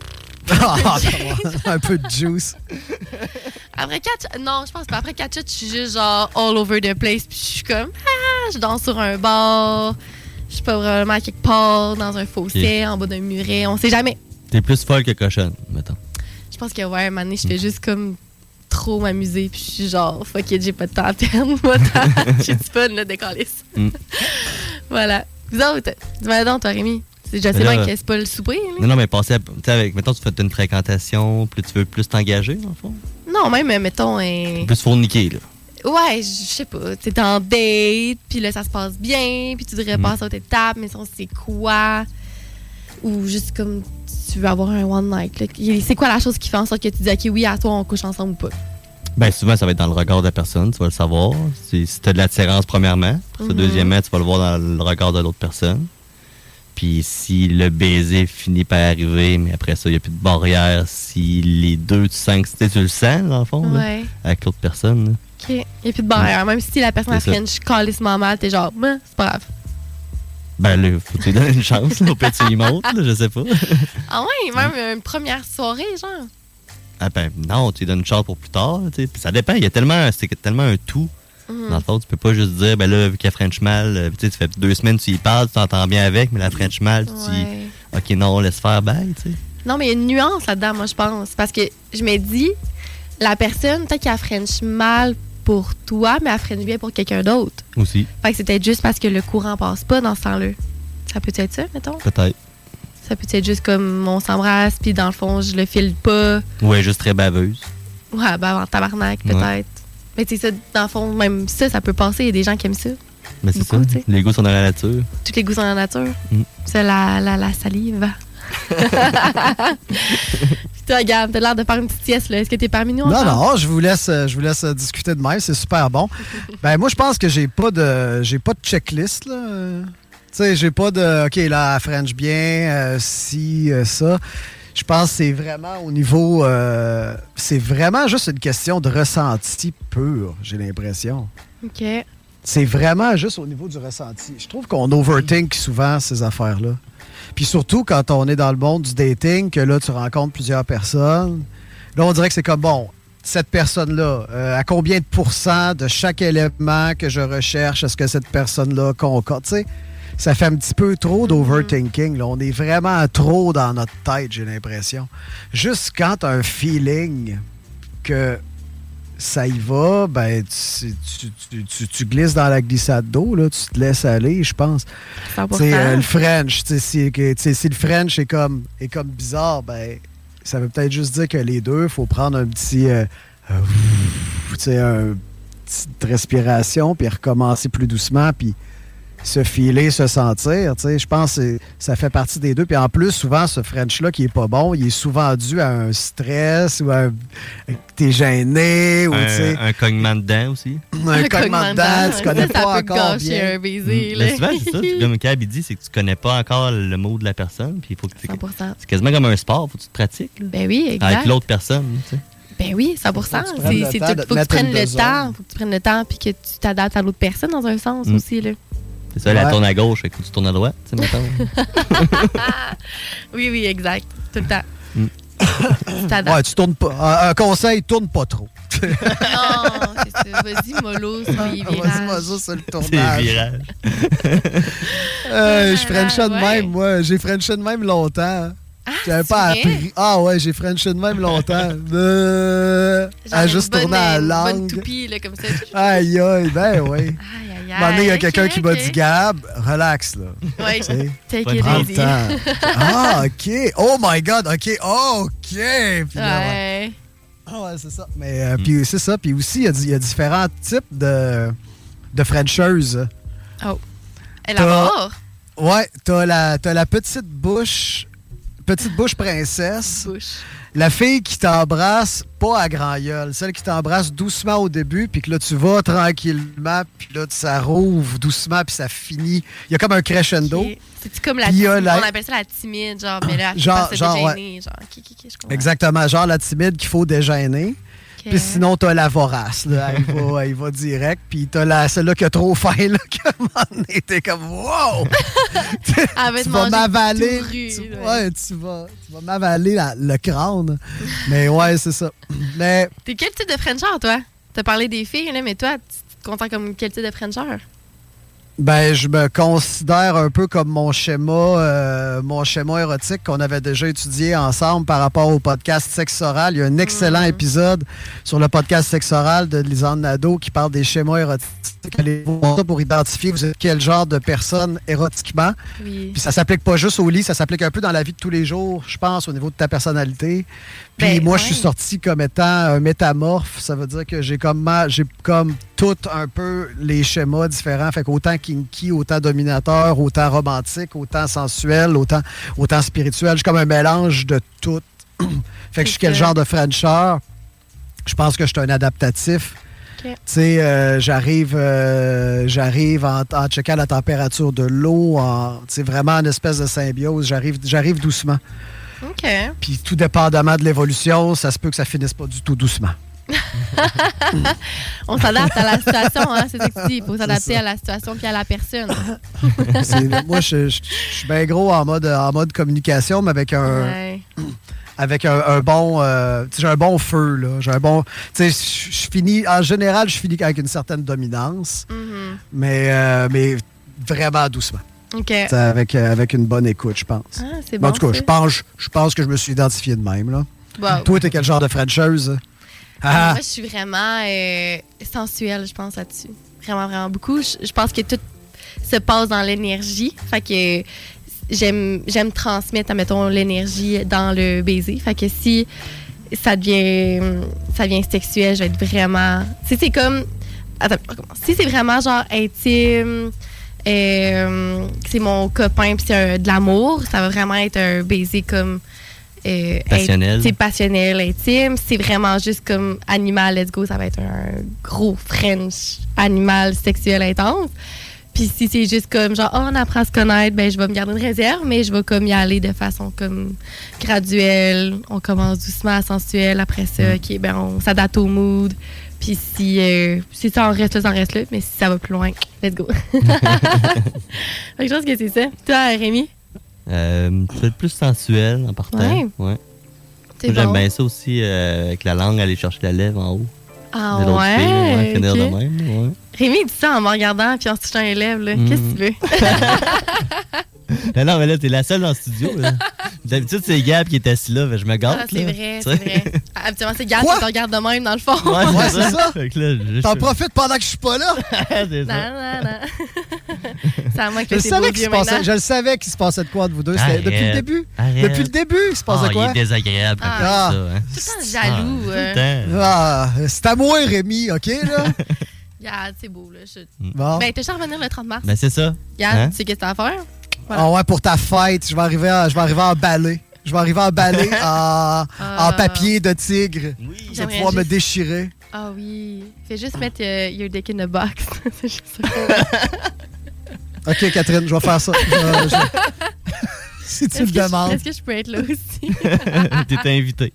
Speaker 7: Un peu de juice.
Speaker 9: Après quatre... Non, je pense pas. Après quatre shots, je suis juste genre all over the place. Puis je suis comme... Ah, je danse sur un bar. Je suis pas vraiment à quelque part, dans un fossé, okay. En bas d'un muret. On sait jamais.
Speaker 8: T'es plus folle que cochonne, mettons.
Speaker 9: Je pense que, ouais, à un moment donné, je fais juste comme trop m'amuser. Puis je suis genre, fuck it, j'ai pas de temps à perdre. Moi, j'ai du fun, là, de calice. Mm. Voilà. Vous autres, dis-moi donc, toi, Rémi. C'est déjà assez bien que c'est pas le souper. Là.
Speaker 8: Non, non, mais passer à. Tu sais, avec. Mettons, tu fais une fréquentation, puis tu veux plus t'engager, dans le fond?
Speaker 9: Non, même, mettons. Un...
Speaker 8: Plus fourniquer, là.
Speaker 9: Ouais, je sais pas. T'es en date, puis là, ça se passe bien, puis tu devrais mm. passer à autre étape, mais c'est quoi? Ou juste comme tu veux avoir un one night. Là. C'est quoi la chose qui fait en sorte que tu dis, OK, oui, à toi, on couche ensemble ou pas? Ben,
Speaker 8: souvent, ça va être dans le regard de la personne, tu vas le savoir. Si, si tu as de l'attirance, premièrement. Pour ça, mm-hmm. deuxièmement, tu vas le voir dans le regard de l'autre personne. Puis si le baiser finit par arriver, mais après ça, il n'y a plus de barrière, si les deux, tu sens que tu le sens, dans le fond,
Speaker 9: ouais.
Speaker 8: là, avec l'autre personne. Là.
Speaker 9: OK. Il n'y a plus de barrière. Même si la personne a French calissement mal, t'es genre, ben, c'est pas grave.
Speaker 8: Ben là, faut que tu lui donnes une chance, là, au petit tu y montes, là, je sais pas.
Speaker 9: Ah ouais, même ouais. Une première soirée, genre.
Speaker 8: Ah ben non, tu lui donnes une chance pour plus tard, tu sais. Puis ça dépend, il y a tellement, c'est tellement un tout. Mm-hmm. Dans le fond, tu peux pas juste dire, ben là, vu qu'il y a French mal, tu sais, tu fais deux semaines, tu y parles, tu t'entends bien avec, mais la French mal, tu dis, ouais. OK, non, laisse faire, bye, tu sais.
Speaker 9: Non, mais il y a une nuance là-dedans, moi, je pense. Parce que je me dis, la personne, peut-être qu'elle a French mal pour toi, mais elle French bien pour quelqu'un d'autre.
Speaker 8: Aussi.
Speaker 9: Fait que c'est peut-être juste parce que le courant passe pas dans ce temps-là. Ça peut être ça, mettons?
Speaker 8: Peut-être.
Speaker 9: Ça peut être juste comme on s'embrasse, puis dans le fond, je le file pas.
Speaker 8: Ouais, juste très baveuse.
Speaker 9: Ouais, ben en tabarnak, peut-être. Ouais. Mais tu sais, ça, dans le fond, même ça, ça peut passer. Il y a des gens qui aiment ça.
Speaker 8: Mais c'est beaucoup, ça. T'sais. Les goûts sont dans la nature.
Speaker 9: Tous les goûts sont dans la nature. Mm. C'est la, la, la salive. Puis toi, Gab, t'as l'air de faire une petite sieste, là. Est-ce que t'es parmi nous
Speaker 7: encore? Non,
Speaker 9: non,
Speaker 7: je vous laisse, je vous laisse discuter de même. C'est super bon. Ben moi, je pense que j'ai pas de j'ai pas de checklist, là. Tu sais, j'ai pas de, OK, là, French bien, euh, si, euh, ça. Je pense que c'est vraiment au niveau... Euh, c'est vraiment juste une question de ressenti pur, j'ai l'impression.
Speaker 9: OK.
Speaker 7: C'est vraiment juste au niveau du ressenti. Je trouve qu'on overthink souvent ces affaires-là. Puis surtout quand on est dans le monde du dating, que là, tu rencontres plusieurs personnes. Là, on dirait que c'est comme, bon, cette personne-là, euh, à combien de pourcents de chaque élément que je recherche, est-ce que cette personne-là concorde? Tu sais, ça fait un petit peu trop d'overthinking. Là. On est vraiment trop dans notre tête, j'ai l'impression. Juste quand tu as un feeling que ça y va, ben tu, tu, tu, tu, tu glisses dans la glissade d'eau, là, tu te laisses aller, je pense.
Speaker 9: cent pour cent.
Speaker 7: Euh, le French, si, si le French est comme, est comme bizarre, ben ça veut peut-être juste dire que les deux, il faut prendre un petit... Euh, euh, tu sais, une petite respiration, puis recommencer plus doucement, puis se filer, se sentir, tu sais, je pense que ça fait partie des deux. Puis en plus, souvent, ce French-là qui est pas bon, il est souvent dû à un stress ou à un... t'es gêné. Ou,
Speaker 8: un,
Speaker 7: tu sais...
Speaker 8: un cognement de dents aussi.
Speaker 7: Un, un cognement de dents, tu connais
Speaker 9: ça,
Speaker 7: pas
Speaker 9: ça
Speaker 7: encore
Speaker 9: peut
Speaker 7: bien.
Speaker 9: Un baiser,
Speaker 8: mmh. Mais souvent, c'est ça. Comme Cab, il dit, c'est que tu connais pas encore le mot de la personne. Puis il faut que
Speaker 9: cent pour cent.
Speaker 8: C'est quasiment comme un sport, faut que tu te pratiques. Là,
Speaker 9: ben oui, exact.
Speaker 8: Avec l'autre personne, tu sais.
Speaker 9: Ben oui, cent pour cent. Il faut que tu prennes le temps. Faut que tu prennes le temps puis que tu t'adaptes à l'autre personne dans un sens mmh. aussi, là.
Speaker 8: C'est ça, ouais. Elle tourne à gauche, il faut que tu tournes à droite, tu sais, mettons.
Speaker 9: Oui, oui, exact. Tout le temps.
Speaker 8: Mm.
Speaker 7: Tu t'adaptes. Ouais, tu tournes pas. Un conseil, tourne pas trop.
Speaker 9: Non, c'est ça. Vas-y, mollo sur les virages.
Speaker 7: Vas-y, mollo sur le tournage.
Speaker 8: C'est les virages.
Speaker 7: euh, je frenchais de même, moi. J'ai frenché de même longtemps.
Speaker 9: Ah,
Speaker 7: J'avais pas
Speaker 9: vrai?
Speaker 7: appris. Ah ouais, j'ai frenché de même longtemps. Euh, à juste
Speaker 9: bonne,
Speaker 7: tourner à la langue.
Speaker 9: Bonne toupie, là, comme ça.
Speaker 7: Aïe, aïe, ben oui.
Speaker 9: Aïe, aïe, aïe.
Speaker 7: Un moment donné, il y a
Speaker 9: okay,
Speaker 7: quelqu'un
Speaker 9: okay.
Speaker 7: qui m'a dit, Gab, relax, là.
Speaker 9: Oui, take
Speaker 7: it
Speaker 9: easy.
Speaker 7: Ah, OK. Oh my God, OK, OK. Puis là,
Speaker 9: ouais.
Speaker 7: Ah ouais, c'est ça. Mais euh, mm. puis c'est ça. Puis aussi, il y, y a différents types de, de Frencheuses.
Speaker 9: Oh. Elle a mort?
Speaker 7: Ouais, t'as la, t'as la petite bouche petite bouche princesse.
Speaker 9: Bouche.
Speaker 7: La fille qui t'embrasse, pas à grand gueule, celle qui t'embrasse doucement au début, puis que là, tu vas tranquillement, puis là, ça rouvre doucement, puis ça finit. Il y a comme un crescendo.
Speaker 9: Okay. C'est comme la,
Speaker 7: Puis,
Speaker 9: timide,
Speaker 7: euh, la-
Speaker 9: on appelle ça la timide, genre, mais là,
Speaker 7: Genre-
Speaker 9: genre,
Speaker 7: genre,
Speaker 9: gênée, genre, ok, ok, ok, je comprends.
Speaker 7: Exactement, genre la timide qu'il faut dégêner.
Speaker 9: Ok.
Speaker 7: Puis sinon, t'as la vorace, là. Elle va, elle va direct. Puis t'as la, celle-là qui a trop faim, là, qu'à un moment donné, t'es comme, wow!
Speaker 9: Elle va te
Speaker 7: tu vas
Speaker 9: manger
Speaker 7: m'avaler.
Speaker 9: tout cru,
Speaker 7: tu,
Speaker 9: ouais.
Speaker 7: ouais, tu vas, tu vas m'avaler la- le crâne. Mais ouais, c'est ça. Mais
Speaker 9: T'es quel type de Frencher, toi? T'as parlé des filles, là, mais toi, tu te considères comme quel type de Frencher?
Speaker 7: ben, je me considère un peu comme mon schéma, euh, mon schéma érotique qu'on avait déjà étudié ensemble par rapport au podcast Sexe Oral. Il y a un excellent
Speaker 9: Mhm.
Speaker 7: épisode sur le podcast Sexe Oral de Lisanne Nadeau qui parle des schémas érotiques. Allez voir ça pour identifier vous êtes quel genre de personne érotiquement.
Speaker 9: Oui.
Speaker 7: Puis ça s'applique pas juste au lit, ça s'applique un peu dans la vie de tous les jours, je pense, au niveau de ta personnalité. Puis
Speaker 9: Ben,
Speaker 7: moi,
Speaker 9: ouais.
Speaker 7: je suis sorti comme étant un métamorphe. Ça veut dire que j'ai comme, ma- j'ai comme tout un peu les schémas différents. Fait qu'autant kinky, autant dominateur, autant romantique, autant sensuel, autant, autant spirituel. Je suis comme un mélange de tout. Fait que je suis quel
Speaker 9: ça.
Speaker 7: genre de Frencher? Je pense que je suis un adaptatif.
Speaker 9: Ok.
Speaker 7: Tu sais, euh, j'arrive euh, j'arrive en, en checkant la température de l'eau, en, tu sais, vraiment en espèce de symbiose. J'arrive j'arrive doucement.
Speaker 9: OK.
Speaker 7: Puis tout dépendamment de l'évolution, ça se peut que ça finisse pas du tout doucement.
Speaker 9: On s'adapte à la situation, hein, c'est ça que tu dis. Il faut s'adapter
Speaker 7: ça.
Speaker 9: à la situation puis à la personne.
Speaker 7: C'est- moi, je, je- je suis bien gros en mode, en mode communication, mais avec un,
Speaker 9: Ouais.
Speaker 7: avec un, un bon, euh, tu sais, j'ai un bon feu, là. J'ai un bon, tu sais, je je finis, en général, je finis avec une certaine dominance,
Speaker 9: Mhm.
Speaker 7: mais, euh, mais vraiment doucement.
Speaker 9: OK.
Speaker 7: Tu sais, Avec, euh, avec une bonne écoute, je pense.
Speaker 9: Ah, c'est
Speaker 7: Mais
Speaker 9: bon.
Speaker 7: en tout cas,
Speaker 9: ça.
Speaker 7: je pense, je pense que je me suis identifié de même, là.
Speaker 9: Wow.
Speaker 7: Toi, t'es quel genre de Frencheuse?
Speaker 9: Ah,
Speaker 7: Ah,
Speaker 9: moi, je suis vraiment euh, sensuelle, je pense, là-dessus. Vraiment, vraiment beaucoup. Je, je pense que tout se passe dans l'énergie. Fait que j'aime j'aime transmettre, admettons, l'énergie dans le baiser. Fait que si ça devient, ça devient sexuel, je vais être vraiment... Si c'est comme... Attends, on recommence. Si c'est vraiment, genre, intime... euh, que c'est mon copain puis c'est un- de l'amour, ça va vraiment être un baiser comme... euh,
Speaker 8: Passionnel.
Speaker 9: int- C'est passionnel, intime. C'est vraiment juste comme animal, let's go. Ça va être un gros French animal sexuel intense. Puis si c'est juste comme genre, oh, on apprend à se connaître, ben je vais me garder une réserve, mais je vais comme y aller de façon comme graduelle. On commence doucement à sensuel. Après ça, OK, ben on s'adapte au mood. Puis si, euh, si ça en reste là, ça en reste là. Mais si ça va plus loin, let's go. Fait que je pense que c'est ça. Toi, Rémi?
Speaker 8: Euh, peut-être plus sensuel en partant.
Speaker 9: Ouais.
Speaker 8: Ouais.
Speaker 9: C'est
Speaker 8: Moi, j'aime
Speaker 9: bon.
Speaker 8: bien ça aussi, euh, avec la langue, aller chercher la lèvre en haut.
Speaker 9: Ah
Speaker 8: de l'autre fille, ouais,
Speaker 9: ouais?
Speaker 8: finir
Speaker 9: ok.
Speaker 8: de même. Ouais.
Speaker 9: Rémi il dit ça en me regardant puis en se touchant les lèvres. là.
Speaker 8: Mm.
Speaker 9: Qu'est-ce que tu veux?
Speaker 8: Mais non, mais là, t'es la seule dans le studio. là. D'habitude, c'est Gab qui est assis là, fait que je me gâte.
Speaker 9: Ah, c'est
Speaker 8: là.
Speaker 9: vrai,
Speaker 8: Tu
Speaker 9: c'est
Speaker 8: sais?
Speaker 9: vrai. Ah, habituellement, c'est Gab
Speaker 7: Quoi?
Speaker 9: qui te regarde de même, dans le fond.
Speaker 8: Ouais,
Speaker 7: Ouais, c'est ça.
Speaker 8: Fait que là, je-
Speaker 7: t'en
Speaker 8: je-
Speaker 7: profites pendant que je suis pas là.
Speaker 8: c'est
Speaker 9: Non,
Speaker 8: ça.
Speaker 9: non, non. C'est à moi
Speaker 7: Je
Speaker 9: que
Speaker 7: le
Speaker 9: c'est
Speaker 7: savais
Speaker 9: beau
Speaker 7: qu'il se
Speaker 9: Dieu
Speaker 7: passait,
Speaker 9: maintenant.
Speaker 7: je le savais qu'il se passait de quoi de vous deux. C'était
Speaker 8: Arrête.
Speaker 7: depuis le début.
Speaker 8: Arrête.
Speaker 7: Depuis le début, il se passait
Speaker 8: Ah,
Speaker 7: quoi?
Speaker 8: il est désagréable quand
Speaker 9: Ah.
Speaker 8: il dit ça. Hein.
Speaker 9: Tout le temps jaloux.
Speaker 8: Ah,
Speaker 9: euh.
Speaker 8: tout le temps.
Speaker 7: Ah, c'est à moi, Rémi, OK, là?
Speaker 9: Regarde, c'est beau, là. Je...
Speaker 7: Bon.
Speaker 9: Ben, t'es juste à revenir le trente mars.
Speaker 8: Ben, c'est ça.
Speaker 9: Regarde,
Speaker 8: Hein?
Speaker 9: tu sais qu'est-ce que t'as à faire? Voilà.
Speaker 7: Ah ouais, pour ta fête, je vais arriver à, je vais arriver en balai. Je vais arriver en balai en,
Speaker 9: Ah.
Speaker 7: en papier de tigre.
Speaker 8: Oui.
Speaker 7: Je vais
Speaker 9: J'aimerais
Speaker 7: pouvoir me
Speaker 9: juste-
Speaker 7: déchirer.
Speaker 9: Ah oui. Fais juste mettre euh, your dick in a box. C'est juste ça.
Speaker 7: OK, Catherine, je vais faire ça. Je- je- si tu
Speaker 9: Est-ce
Speaker 7: le
Speaker 9: que je-
Speaker 7: demandes.
Speaker 9: Est-ce que je peux être là aussi?
Speaker 8: T'es invité.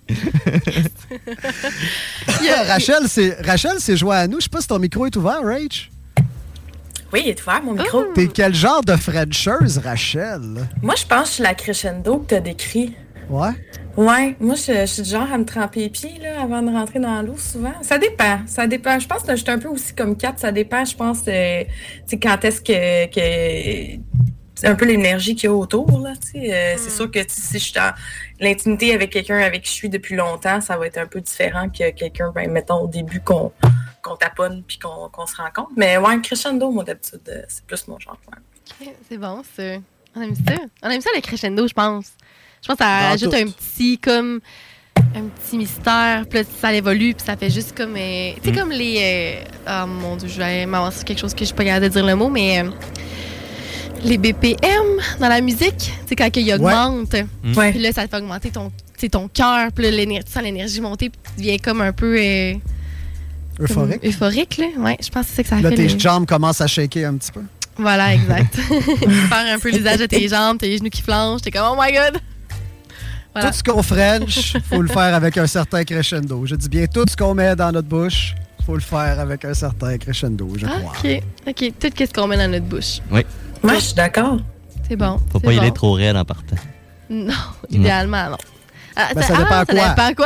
Speaker 7: Rachel, c'est Rachel, c'est joint à nous. Je sais pas si ton micro est ouvert, Rach.
Speaker 10: Oui, il est ouvert, mon micro.
Speaker 7: T'es quel genre de Frencheuse, Rachel?
Speaker 10: Moi, je pense que je suis la crescendo que tu as décrit.
Speaker 7: Ouais?
Speaker 10: Ouais, moi, je, je suis du genre à me tremper les pieds là, avant de rentrer dans l'eau souvent. Ça dépend, ça dépend. Je pense que je suis un peu aussi comme Kat, ça dépend, je pense, euh, tu sais, quand est-ce que... que c'est un peu l'énergie qu'il y a autour, là, tu sais. Euh, C'est sûr que tu sais, si je suis dans l'intimité avec quelqu'un avec qui je suis depuis longtemps, ça va être un peu différent que quelqu'un, ben, mettons, au début, qu'on qu'on taponne puis qu'on qu'on se rencontre. Mais ouais, crescendo, moi, d'habitude, euh, c'est plus mon genre. Ouais.
Speaker 9: Ok, c'est bon, ça. On aime ça. On aime ça, le crescendo, je pense. Je pense que ça
Speaker 7: Dans
Speaker 9: ajoute
Speaker 7: tout.
Speaker 9: un petit, comme, un petit mystère. Puis là, ça évolue, puis ça fait juste comme... euh, tu sais, comme les... euh, oh mon Dieu, je vais m'avancer sur quelque chose que je suis pas capable de dire le mot, mais... euh, les B P M dans la musique, c'est quand ils augmentent.
Speaker 10: Ouais.
Speaker 9: Puis là, ça te fait augmenter ton, ton cœur, puis là, l'énergie, tu sens l'énergie monter, puis tu deviens comme un peu... Euh,
Speaker 7: euphorique.
Speaker 9: Comme euphorique, là. Ouais, je pense que c'est ça que ça
Speaker 7: là,
Speaker 9: fait.
Speaker 7: Là, tes
Speaker 9: le...
Speaker 7: jambes commencent à shaker un petit peu.
Speaker 9: Voilà, exact. Faire un peu l'usage de tes jambes, tes genoux qui flanchent, t'es comme « Oh my God! » Voilà.
Speaker 7: Tout ce qu'on French, il faut le faire avec un certain crescendo. Je dis bien, tout ce qu'on met dans notre bouche, il faut le faire avec un certain crescendo, je crois.
Speaker 9: OK. OK. Tout ce qu'on met dans notre bouche.
Speaker 8: Oui.
Speaker 10: Moi, je suis d'accord.
Speaker 9: C'est bon.
Speaker 8: Faut
Speaker 9: c'est
Speaker 8: pas y
Speaker 9: bon.
Speaker 8: aller trop raide en partant.
Speaker 9: Non, idéalement, non. Ah,
Speaker 7: ben, ça, ça dépend
Speaker 9: ah,
Speaker 7: à quoi.
Speaker 9: Ça dépend à quoi.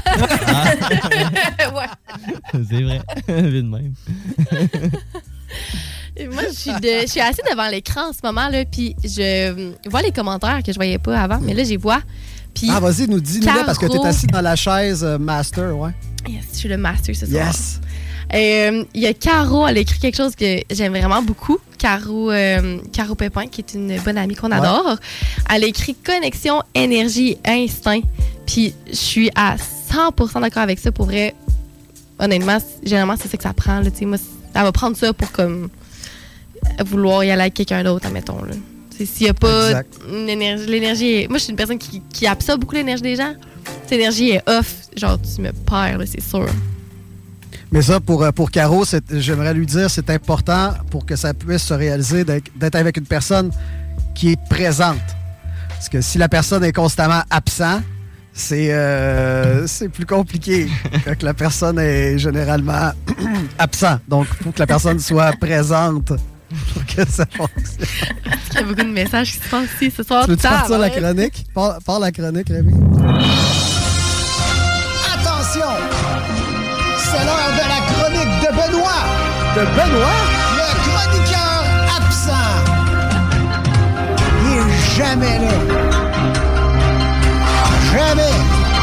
Speaker 8: Ah.
Speaker 9: Ouais.
Speaker 8: C'est vrai. Vu de même.
Speaker 9: Moi, je suis, de, je suis assise devant l'écran en ce moment, là, puis je vois les commentaires que je voyais pas avant, mais là, je les vois. Puis
Speaker 7: ah, vas-y, nous dis-nous
Speaker 9: Caro...
Speaker 7: parce que tu es assis dans la chaise euh, master, ouais.
Speaker 9: Yes, je suis le master ce soir.
Speaker 7: Yes.
Speaker 9: Il euh, y a Caro, elle a écrit quelque chose que j'aime vraiment beaucoup. Caro, euh, Caro Pépin, qui est une bonne amie qu'on adore. Ouais. Elle a écrit connexion, énergie, instinct. Puis je suis à cent pour cent d'accord avec ça. Pour vrai, honnêtement, généralement, c'est ça que ça prend. Là, moi, elle va prendre ça pour comme vouloir y aller avec quelqu'un d'autre, admettons. Là. S'il n'y a pas l'énergie, l'énergie est... Moi, je suis une personne qui, qui absorbe beaucoup l'énergie des gens. Cette énergie est off. Genre, tu me perds, là, c'est sûr.
Speaker 7: Mais ça, pour, pour Caro, j'aimerais lui dire, c'est important pour que ça puisse se réaliser d'être avec une personne qui est présente. Parce que si la personne est constamment absente, c'est euh, plus compliqué quand la personne est généralement absente. Donc, il faut que la personne soit présente pour que ça fonctionne.
Speaker 9: Il y a beaucoup de messages qui se passent ici ce soir.
Speaker 7: Tu veux-tu partir la chronique? Par, par la chronique, Rémi. Attention! C'est l'heure de la chronique de Benoît. De Benoît? Le chroniqueur absent. Il est jamais là. Jamais.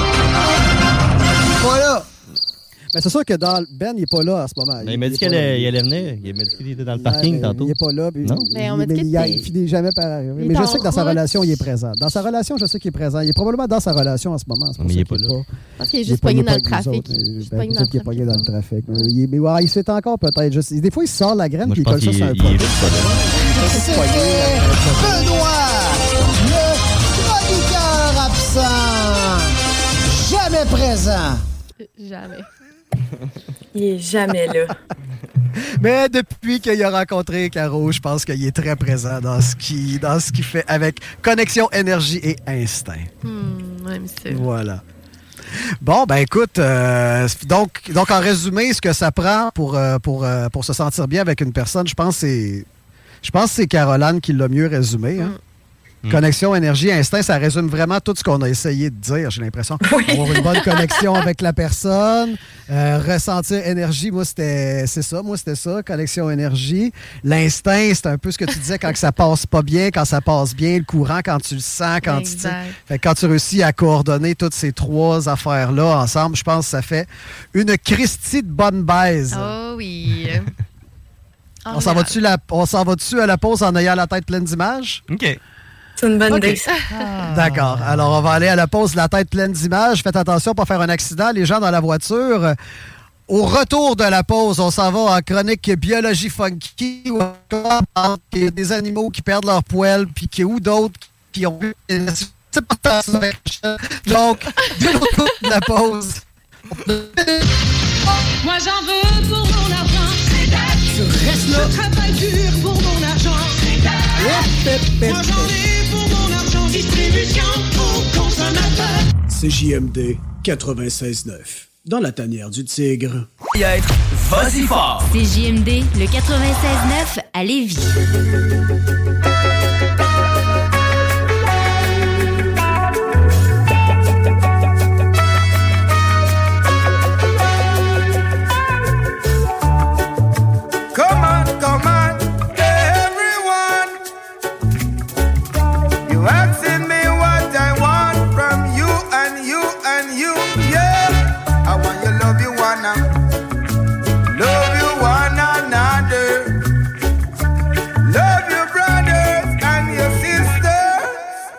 Speaker 7: Pas là. Mais c'est sûr que dans Ben, il n'est pas là en ce moment.
Speaker 8: Il, il m'a dit qu'il allait, allait venir. Il m'a dit qu'il était dans le parking ouais, tantôt.
Speaker 7: Il n'est pas là. Puis
Speaker 8: non?
Speaker 7: Mais on m'a dit qu'il il finit jamais par arriver. Mais je sais que dans sa relation, il est présent. Dans sa relation, je sais qu'il est présent. Il est probablement dans sa relation en ce moment.
Speaker 8: Mais il n'est pas là.
Speaker 9: Parce qu'il est juste pogné dans le trafic.
Speaker 7: Peut-être qu'il est pogné dans le trafic. Mais ouais, il sait encore peut-être. Juste... Des fois, il sort la graine puis il colle ça sur un pot. C'est Benoît, le chroniqueur absent. Jamais présent.
Speaker 9: Jamais.
Speaker 10: Il est jamais là.
Speaker 7: Mais depuis qu'il a rencontré Caro, je pense qu'il est très présent dans ce qu'il dans ce qu'il fait avec connexion, énergie et instinct.
Speaker 9: Mmh, ouais, mais
Speaker 7: voilà. Bon, ben écoute, euh, donc, donc en résumé, ce que ça prend pour, euh, pour, euh, pour se sentir bien avec une personne, je pense que c'est je pense que c'est Caroline qui l'a mieux résumé. Hein? Mmh. Mmh. Connexion, énergie, instinct, ça résume vraiment tout ce qu'on a essayé de dire, j'ai l'impression. Oui. Avoir une bonne connexion avec la personne, euh, ressentir énergie, moi, c'était c'est ça, moi, c'était ça, connexion, énergie. L'instinct, c'est un peu ce que tu disais quand que ça passe pas bien, quand ça passe bien, le courant, quand tu le sens, quand tu... Fait que quand tu réussis à coordonner toutes ces trois affaires-là ensemble, je pense que ça fait une Christie de bonne baise.
Speaker 9: Oh oui.
Speaker 7: On s'en va-tu la... va à la pause en ayant la tête pleine d'images?
Speaker 8: OK.
Speaker 10: C'est une bonne
Speaker 7: okay.
Speaker 10: idée.
Speaker 7: Ah. D'accord. Alors, on va aller à la pause, la tête pleine d'images. Faites attention pour faire un accident. Les gens dans la voiture. Au retour de la pause, on s'en va en chronique biologie funky où il y a des animaux qui perdent leur poil puis qu'il y a ou d'autres qui ont... C'est pas ça. Donc, de l'autre côté de la pause.
Speaker 11: Moi, j'en veux pour mon argent.
Speaker 7: Tu restes là.
Speaker 11: Je travaille dur pour mon argent. Moi, j'en ai pour mon argent. Distribution aux consommateurs.
Speaker 12: C J M D quatre-vingt-seize neuf. Dans la tanière du tigre.
Speaker 13: Vas-y fort.
Speaker 14: C J M D, le quatre-vingt-seize neuf à Lévis.
Speaker 15: Come on, come on, everyone. You asking me what I want from you and you and you, yeah. I want you love you one love you one another. Love your brothers and your sisters.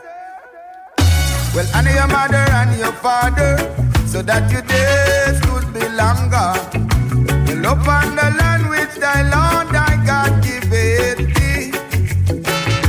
Speaker 15: Well, honor your mother and your father, so that your days could be longer. You look on the land which thy Lord thy God giveth thee.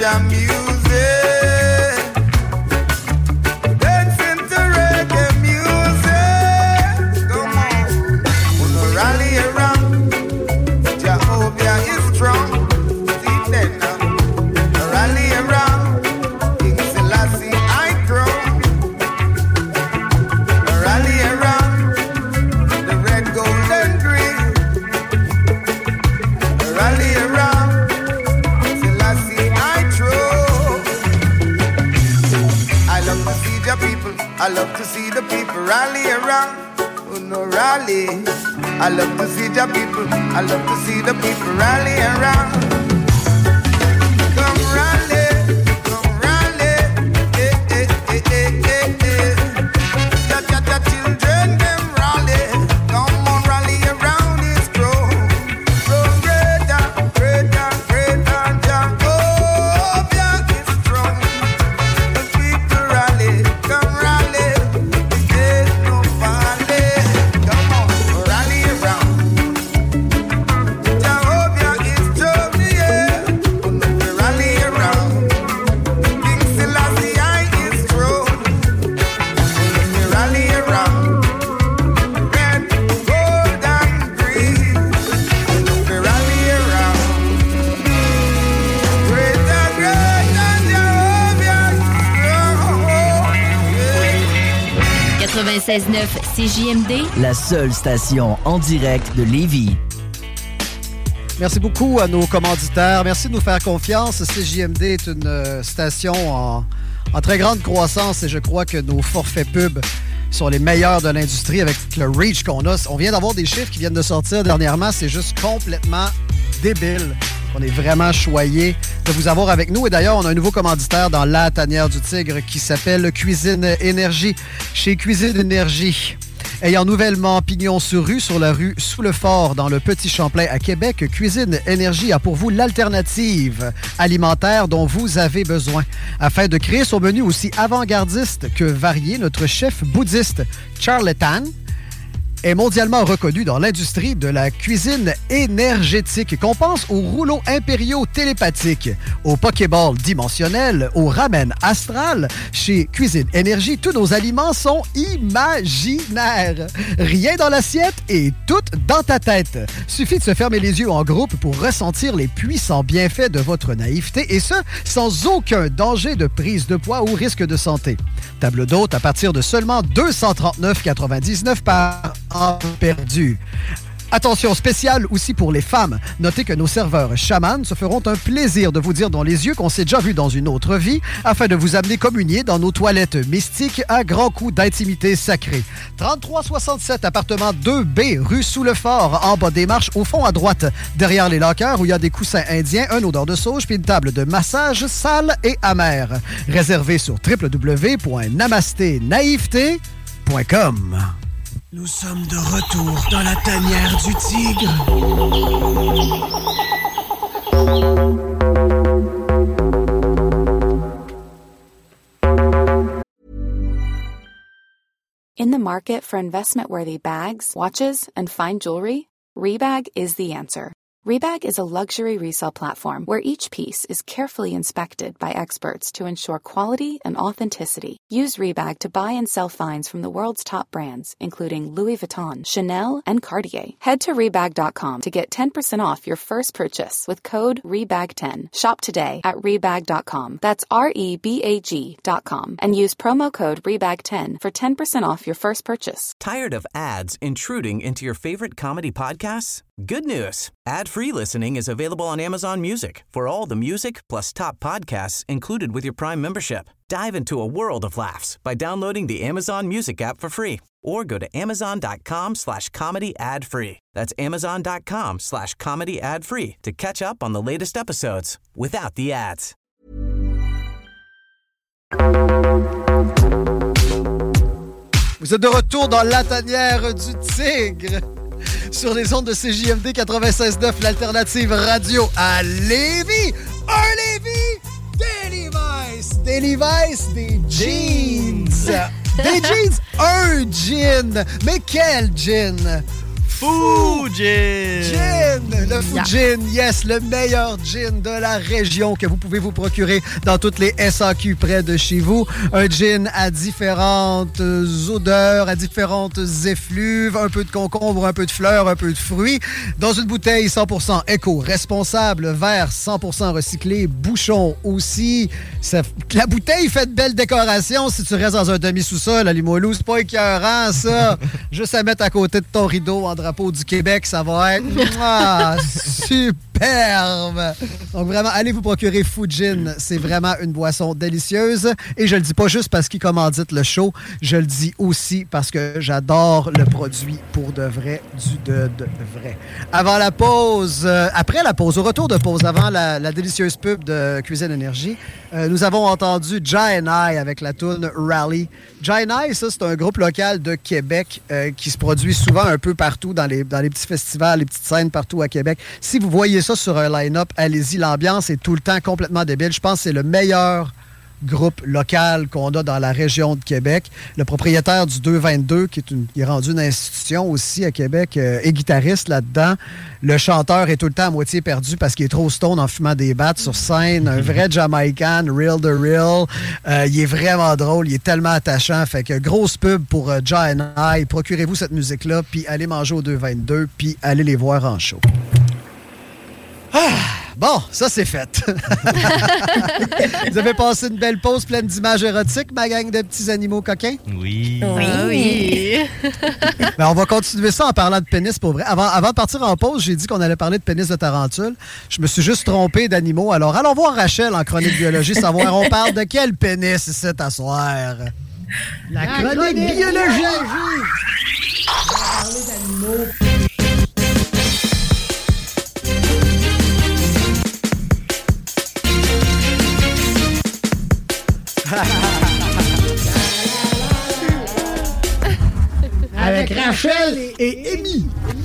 Speaker 15: the music. Dancing to reggae music. Come on. Wanna rally around. Jehovah is strong. See them now. Rally around. King Selassie I crown. Rally around. The red, gold and green. Rally around. Selassie I throw. I love to see the people. I love to see the people rally around. Oh no, rally. I love to see the people. I love to see the people rally around. Come rally, come rally. Eh, eh, eh, eh, eh, eh. Cha cha cha children, them rally. Come on, rally around this throne. Throne greater, greater, greater. Jehovah is strong. The people rally, come rally. There's no valley. Come on, rally around. Jehovah is strong, yeah. Rally around. King Selassie I is strong. Rally around. Red, gold and green. Rally around. Greater, greater, Jehovah is strong.
Speaker 14: quatre-vingt-seize neuf C J M D,
Speaker 16: La seule station en direct de Lévis.
Speaker 7: Merci beaucoup à nos commanditaires. Merci de nous faire confiance. C J M D est une euh, station en, en très grande croissance et je crois que nos forfaits pubs sont les meilleurs de l'industrie avec le reach qu'on a. On vient d'avoir des chiffres qui viennent de sortir dernièrement. C'est juste complètement débile. On est vraiment choyés de vous avoir avec nous. Et d'ailleurs, on a un nouveau commanditaire dans la tanière du tigre qui s'appelle Cuisine Énergie. Chez Cuisine Énergie, ayant nouvellement pignon sur rue, sur la rue Sous le Fort, dans le Petit Champlain à Québec, Cuisine Énergie a pour vous l'alternative alimentaire dont vous avez besoin. Afin de créer son menu aussi avant-gardiste que varié, notre chef bouddhiste Charlatan est mondialement reconnu dans l'industrie de la cuisine énergétique. Qu'on pense aux rouleaux impériaux télépathiques, aux Pokéballs dimensionnels, au ramen astral. Chez Cuisine Énergie, tous nos aliments sont imaginaires. Rien dans l'assiette et tout dans ta tête. Suffit de se fermer les yeux en groupe pour ressentir les puissants bienfaits de votre naïveté et ce, sans aucun danger de prise de poids ou risque de santé. Table d'hôte à partir de seulement deux cent trente-neuf virgule quatre-vingt-dix-neuf par an perdu. Attention spéciale aussi pour les femmes. Notez que nos serveurs chamans se feront un plaisir de vous dire dans les yeux qu'on s'est déjà vu dans une autre vie afin de vous amener communier dans nos toilettes mystiques à grands coups d'intimité sacrée. trente-trois soixante-sept, appartement deux B, rue Sous le Fort, en bas des marches, au fond à droite, derrière les lockers où il y a des coussins indiens, un odeur de sauge puis une table de massage sale et amère. Réservé sur w w w point namasté naïveté point com.
Speaker 12: Nous sommes de retour dans la tanière du tigre.
Speaker 17: In the market for investment-worthy bags, watches, and fine jewelry, Rebag is the answer. Rebag is a luxury resale platform where each piece is carefully inspected by experts to ensure quality and authenticity. Use Rebag to buy and sell finds from the world's top brands, including Louis Vuitton, Chanel, and Cartier. Head to Rebag dot com to get ten percent off your first purchase with code Rebag ten. Shop today at Rebag dot com. That's R E B A G dot com. And use promo code Rebag ten for ten percent off your first purchase.
Speaker 3: Tired of ads intruding into your favorite comedy podcasts? Good news. Ad-free listening is available on Amazon Music for all the music plus top podcasts included with your Prime membership. Dive into a world of laughs by downloading the Amazon Music app for free or go to amazon.com slash comedy ad free. That's amazon.com slash comedy ad free to catch up on the latest episodes without the ads.
Speaker 7: Vous êtes de retour dans la tanière du tigre sur les ondes de C J M D quatre-vingt-seize neuf, l'alternative radio à Lévis. Un Lévis, des Levi's, des Levi's, des jeans. Des jeans, un jean. Mais quel jean?
Speaker 8: Fou Gin!
Speaker 7: Gin! Le Fou
Speaker 9: Yeah.
Speaker 7: Gin, yes, le meilleur gin de la région que vous pouvez vous procurer dans toutes les S A Q près de chez vous. Un gin à différentes odeurs, à différentes effluves, un peu de concombre, un peu de fleurs, un peu de fruits. Dans une bouteille cent pour cent éco-responsable, verre cent pour cent recyclé, bouchon aussi. Ça, la bouteille fait de belles décorations si tu restes dans un demi-sous-sol à Limoilou. C'est pas écœurant, ça. Juste à mettre à côté de ton rideau en drapeau du Québec, ça va être ah, superbe. Donc vraiment, allez vous procurer Fou Gin. C'est vraiment une boisson délicieuse. Et je le dis pas juste parce qu'il commandite le show, je le dis aussi parce que j'adore le produit pour de vrai, du de, de vrai. Avant la pause, euh, après la pause, au retour de pause, avant la, la délicieuse pub de Cuisine Énergie, euh, nous avons entendu Jai and I avec la tune Rally. Jai and I, ça, c'est un groupe local de Québec euh, qui se produit souvent un peu partout dans les, dans les petits festivals, les petites scènes partout à Québec. Si vous voyez ça sur un line-up, allez-y. L'ambiance est tout le temps complètement débile. Je pense que c'est le meilleur groupe local qu'on a dans la région de Québec. Le propriétaire du deux vingt-deux, qui est, une, qui est rendu une institution aussi à Québec, euh, est guitariste là-dedans. Le chanteur est tout le temps à moitié perdu parce qu'il est trop stone en fumant des battes sur scène. Un vrai Jamaican, real the real. Euh, il est vraiment drôle, il est tellement attachant. Fait que grosse pub pour euh, Jai and I. Procurez-vous cette musique-là, puis allez manger au deux vingt-deux, puis allez les voir en show. Ah! Bon, ça, c'est fait. Vous avez passé une belle pause pleine d'images érotiques, ma gang de petits animaux coquins?
Speaker 8: Oui.
Speaker 9: Oui. Ah oui.
Speaker 7: Ben, on va continuer ça en parlant de pénis, pour vrai. Avant, avant de partir en pause, j'ai dit qu'on allait parler de pénis de tarentule. Je me suis juste trompé d'animaux. Alors, allons voir Rachel en chronique biologie, savoir on parle de quel pénis ici à soir. La, La chronique, chronique biologie! On va parler d'animaux. Avec Rachel et Amy.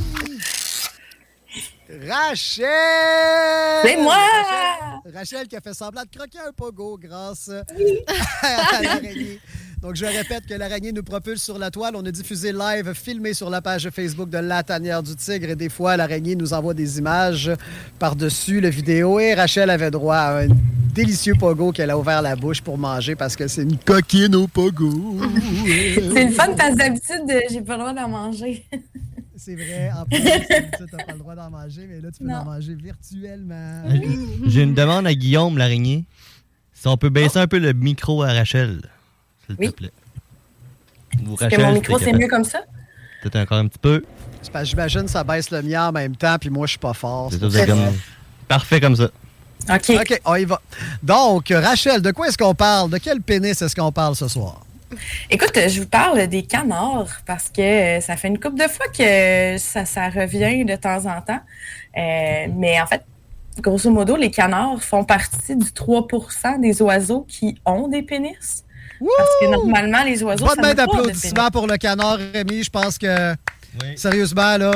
Speaker 7: Rachel!
Speaker 10: C'est moi!
Speaker 7: Rachel, Rachel qui a fait semblant de croquer un pogo grâce oui. à l'araignée. Donc, je répète que l'araignée nous propulse sur la toile. On a diffusé live, filmé sur la page Facebook de La Tanière du Tigre. Et des fois, l'araignée nous envoie des images par-dessus la vidéo. Et Rachel avait droit à un délicieux pogo qu'elle a ouvert la bouche pour manger parce que c'est une coquine au pogo.
Speaker 10: C'est le fun parce que d'habitude, j'ai pas le droit d'en manger.
Speaker 7: C'est vrai. En plus, tu n'as pas le droit d'en manger, mais là, tu peux non. en manger virtuellement.
Speaker 8: J'ai une demande à Guillaume, l'araignée. Si on peut baisser oh. un peu le micro à Rachel. S'il
Speaker 10: oui.
Speaker 8: te plaît.
Speaker 10: Ou Rachel, que mon micro, c'est mieux comme ça?
Speaker 8: Peut-être encore un petit peu.
Speaker 7: C'est parce que j'imagine que ça baisse le mien en même temps, puis moi, je suis pas fort.
Speaker 8: C'est c'est comme... Parfait comme ça.
Speaker 10: OK.
Speaker 7: OK, on y va. Donc, Rachel, de quoi est-ce qu'on parle? De quel pénis est-ce qu'on parle ce soir?
Speaker 10: Écoute, je vous parle des canards parce que ça fait une couple de fois que ça, ça revient de temps en temps. Euh, mais en fait, grosso modo, les canards font partie du trois pour cent des oiseaux qui ont des pénis. Wouh! Parce que normalement, les oiseaux...
Speaker 7: Pas de main d'applaudissement pour le canard, Rémi. Je pense que, oui. sérieusement, là,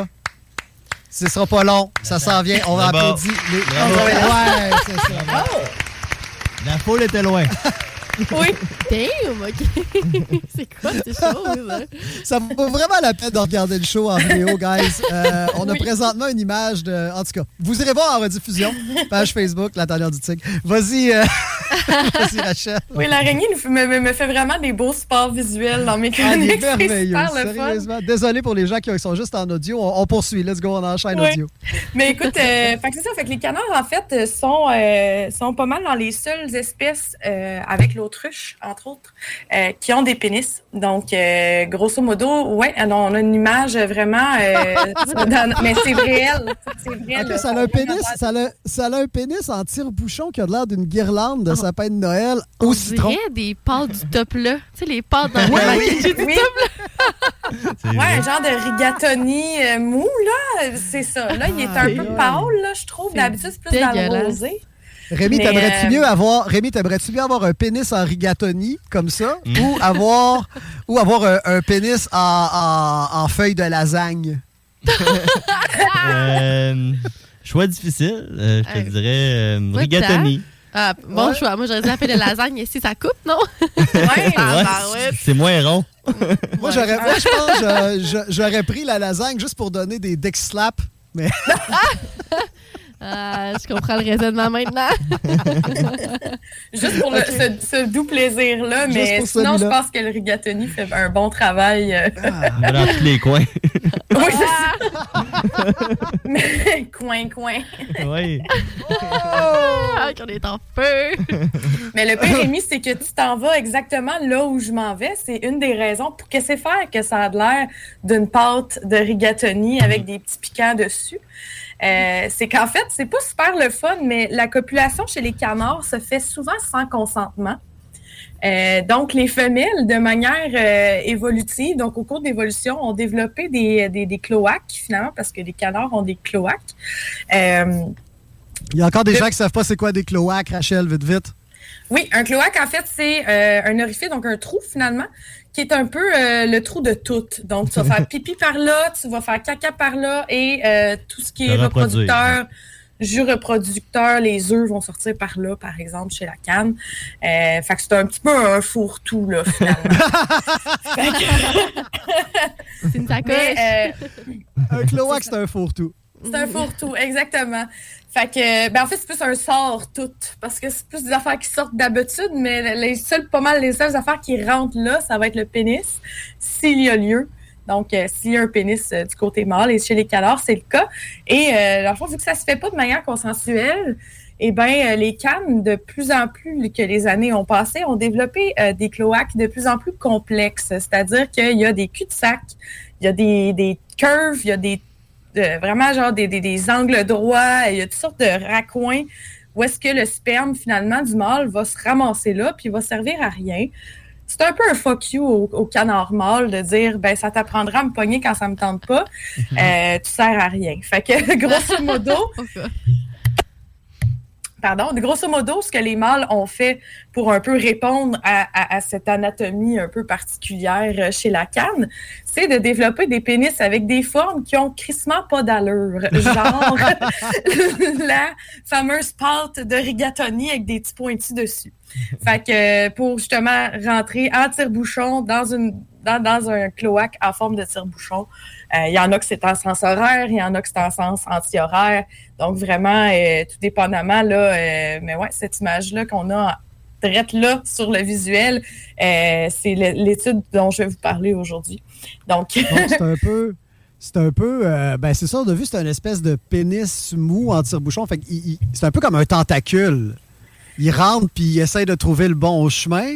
Speaker 7: ce sera pas long. Ça s'en vient. On va applaudir. Les... Ouais, c'est ça. Oh!
Speaker 8: La foule était loin.
Speaker 9: Oui. Damn, OK. C'est quoi ces choses? Hein?
Speaker 7: Ça vaut vraiment la peine de regarder le show en vidéo, guys. Euh, on a oui. présentement une image de... En tout cas, vous irez voir en rediffusion. Page Facebook, La Tanière du Tigre. Vas-y, euh... vas-y, Rachel.
Speaker 10: Oui, l'araignée me, me fait vraiment des beaux supports visuels dans mes chroniques.
Speaker 7: Ah, c'est merveilleux, sérieusement. Désolé pour les gens qui sont juste en audio. On, on poursuit. Let's go, on enchaîne oui. audio.
Speaker 10: Mais écoute, euh, fait que c'est ça. Fait que les canards, en fait, sont, euh, sont pas mal dans les seules espèces euh, avec l'autruche, entre autres, euh, qui ont des pénis. Donc, euh, grosso modo, ouais, on a une image vraiment... Euh, dans, mais c'est réel. C'est vrai.
Speaker 7: Okay, ça, a un pénis, ça, a, ça a un pénis en tire-bouchon qui a l'air d'une guirlande de oh. sapin de Noël au
Speaker 9: on
Speaker 7: citron.
Speaker 9: On dirait des pâtes du top là. Tu sais, les pâtes dans
Speaker 10: oui,
Speaker 9: le
Speaker 10: oui,
Speaker 9: du
Speaker 10: oui. top là. Ouais, un genre de rigatoni euh, mou, là. C'est ça. Là, il est un peu pâle, là, je trouve. D'habitude, c'est plus dégueulasse. Dans le rosé.
Speaker 7: Rémi, t'aimerais-tu euh... mieux avoir Rémi, t'aimerais-tu mieux avoir un pénis en rigatoni comme ça mm. ou avoir ou avoir un, un pénis en, en, en feuille de lasagne?
Speaker 8: euh, choix difficile, euh, je te euh, dirais euh, rigatoni.
Speaker 9: Ah, bon ouais. choix. Moi, j'aurais dit la feuille de lasagne ici, ça coupe, non?
Speaker 8: Ouais. Ah, bah, ouais. C'est moins rond.
Speaker 7: Moi, j'aurais, moi, je pense que je- je- j'aurais pris la lasagne juste pour donner des dick slaps, mais...
Speaker 9: Ah, je comprends le raisonnement maintenant.
Speaker 10: Juste pour le- ce, ce doux plaisir-là,
Speaker 7: Juste
Speaker 10: mais
Speaker 7: pour
Speaker 10: sinon, je
Speaker 7: celui-là.
Speaker 10: pense que le rigatoni fait un bon travail. euh.
Speaker 8: Dans tous les coins.
Speaker 10: Oui, c'est ça. Mais coin, coin.
Speaker 8: Oui.
Speaker 9: Ah, qu'on est en feu.
Speaker 10: Mais le pire, Rémi, c'est que tu t'en vas exactement là où je m'en vais. C'est une des raisons pour que c'est faire que ça a l'air d'une pâte de rigatoni avec des petits piquants dessus. Euh, c'est qu'en fait, c'est pas super le fun, mais la copulation chez les canards se fait souvent sans consentement. Euh, donc, les femelles, de manière euh, évolutive, donc au cours de l'évolution, ont développé des, des, des cloaques, finalement, parce que les canards ont des cloaques. Euh,
Speaker 7: Il y a encore des gens qui savent pas c'est quoi des cloaques, Rachel, vite, vite.
Speaker 10: Oui, un cloaque, en fait, c'est euh, un orifice, donc un trou, finalement, qui est un peu euh, le trou de tout. Donc, tu vas faire pipi par là, tu vas faire caca par là, et euh, tout ce qui est
Speaker 8: Le reproduire.
Speaker 10: reproducteur, jus reproducteur, les œufs vont sortir par là, par exemple, chez la canne. Euh, fait que c'est un petit peu un fourre-tout, là, finalement. Fait que-
Speaker 9: C'est une sacoche.
Speaker 10: Mais, euh,
Speaker 7: Un cloaque, c'est un fourre-tout.
Speaker 10: c'est un fourre-tout, exactement. Fait que, ben en fait, c'est plus un sort tout, parce que c'est plus des affaires qui sortent d'habitude, mais les seules, pas mal les seules affaires qui rentrent là, ça va être le pénis, s'il y a lieu. Donc, euh, s'il y a un pénis euh, du côté mâle, et chez les canards, c'est le cas. Et, euh, dans le fond, vu que ça se fait pas de manière consensuelle, eh bien, euh, les cannes, de plus en plus que les années ont passé, ont développé euh, des cloaques de plus en plus complexes. C'est-à-dire qu'il y a des cul-de-sac, il y a des, des curves, il y a des de- vraiment genre des, des, des angles droits, il y a toutes sortes de raccoins où est-ce que le sperme, finalement, du mâle va se ramasser là, puis va servir à rien. C'est un peu un fuck you au, au canard mâle de dire, ben ça t'apprendra à me pogner quand ça me tente pas, euh, tu sers à rien. Fait que, grosso modo... Pardon, grosso modo, ce que les mâles ont fait pour un peu répondre à, à, à cette anatomie un peu particulière chez la canne, c'est de développer des pénis avec des formes qui ont crissement pas d'allure. Genre la fameuse pâte de rigatoni avec des petits pointus dessus. Fait que pour justement rentrer en tire-bouchon dans une dans, dans un cloaque en forme de tire-bouchon, il euh, y en a que c'est en sens horaire, il y en a que c'est en sens anti-horaire. Donc vraiment, euh, tout dépendamment, là, euh, mais ouais, cette image-là qu'on a direct là sur le visuel, euh, c'est l'étude dont je vais vous parler aujourd'hui. Donc,
Speaker 7: Donc, c'est un peu... C'est un peu... euh, ben, c'est ça, on a vu, c'est une espèce de pénis mou en tire-bouchon. Fait qu'il- il- c'est un peu comme un tentacule. Il rentre puis il essaie de trouver le bon chemin.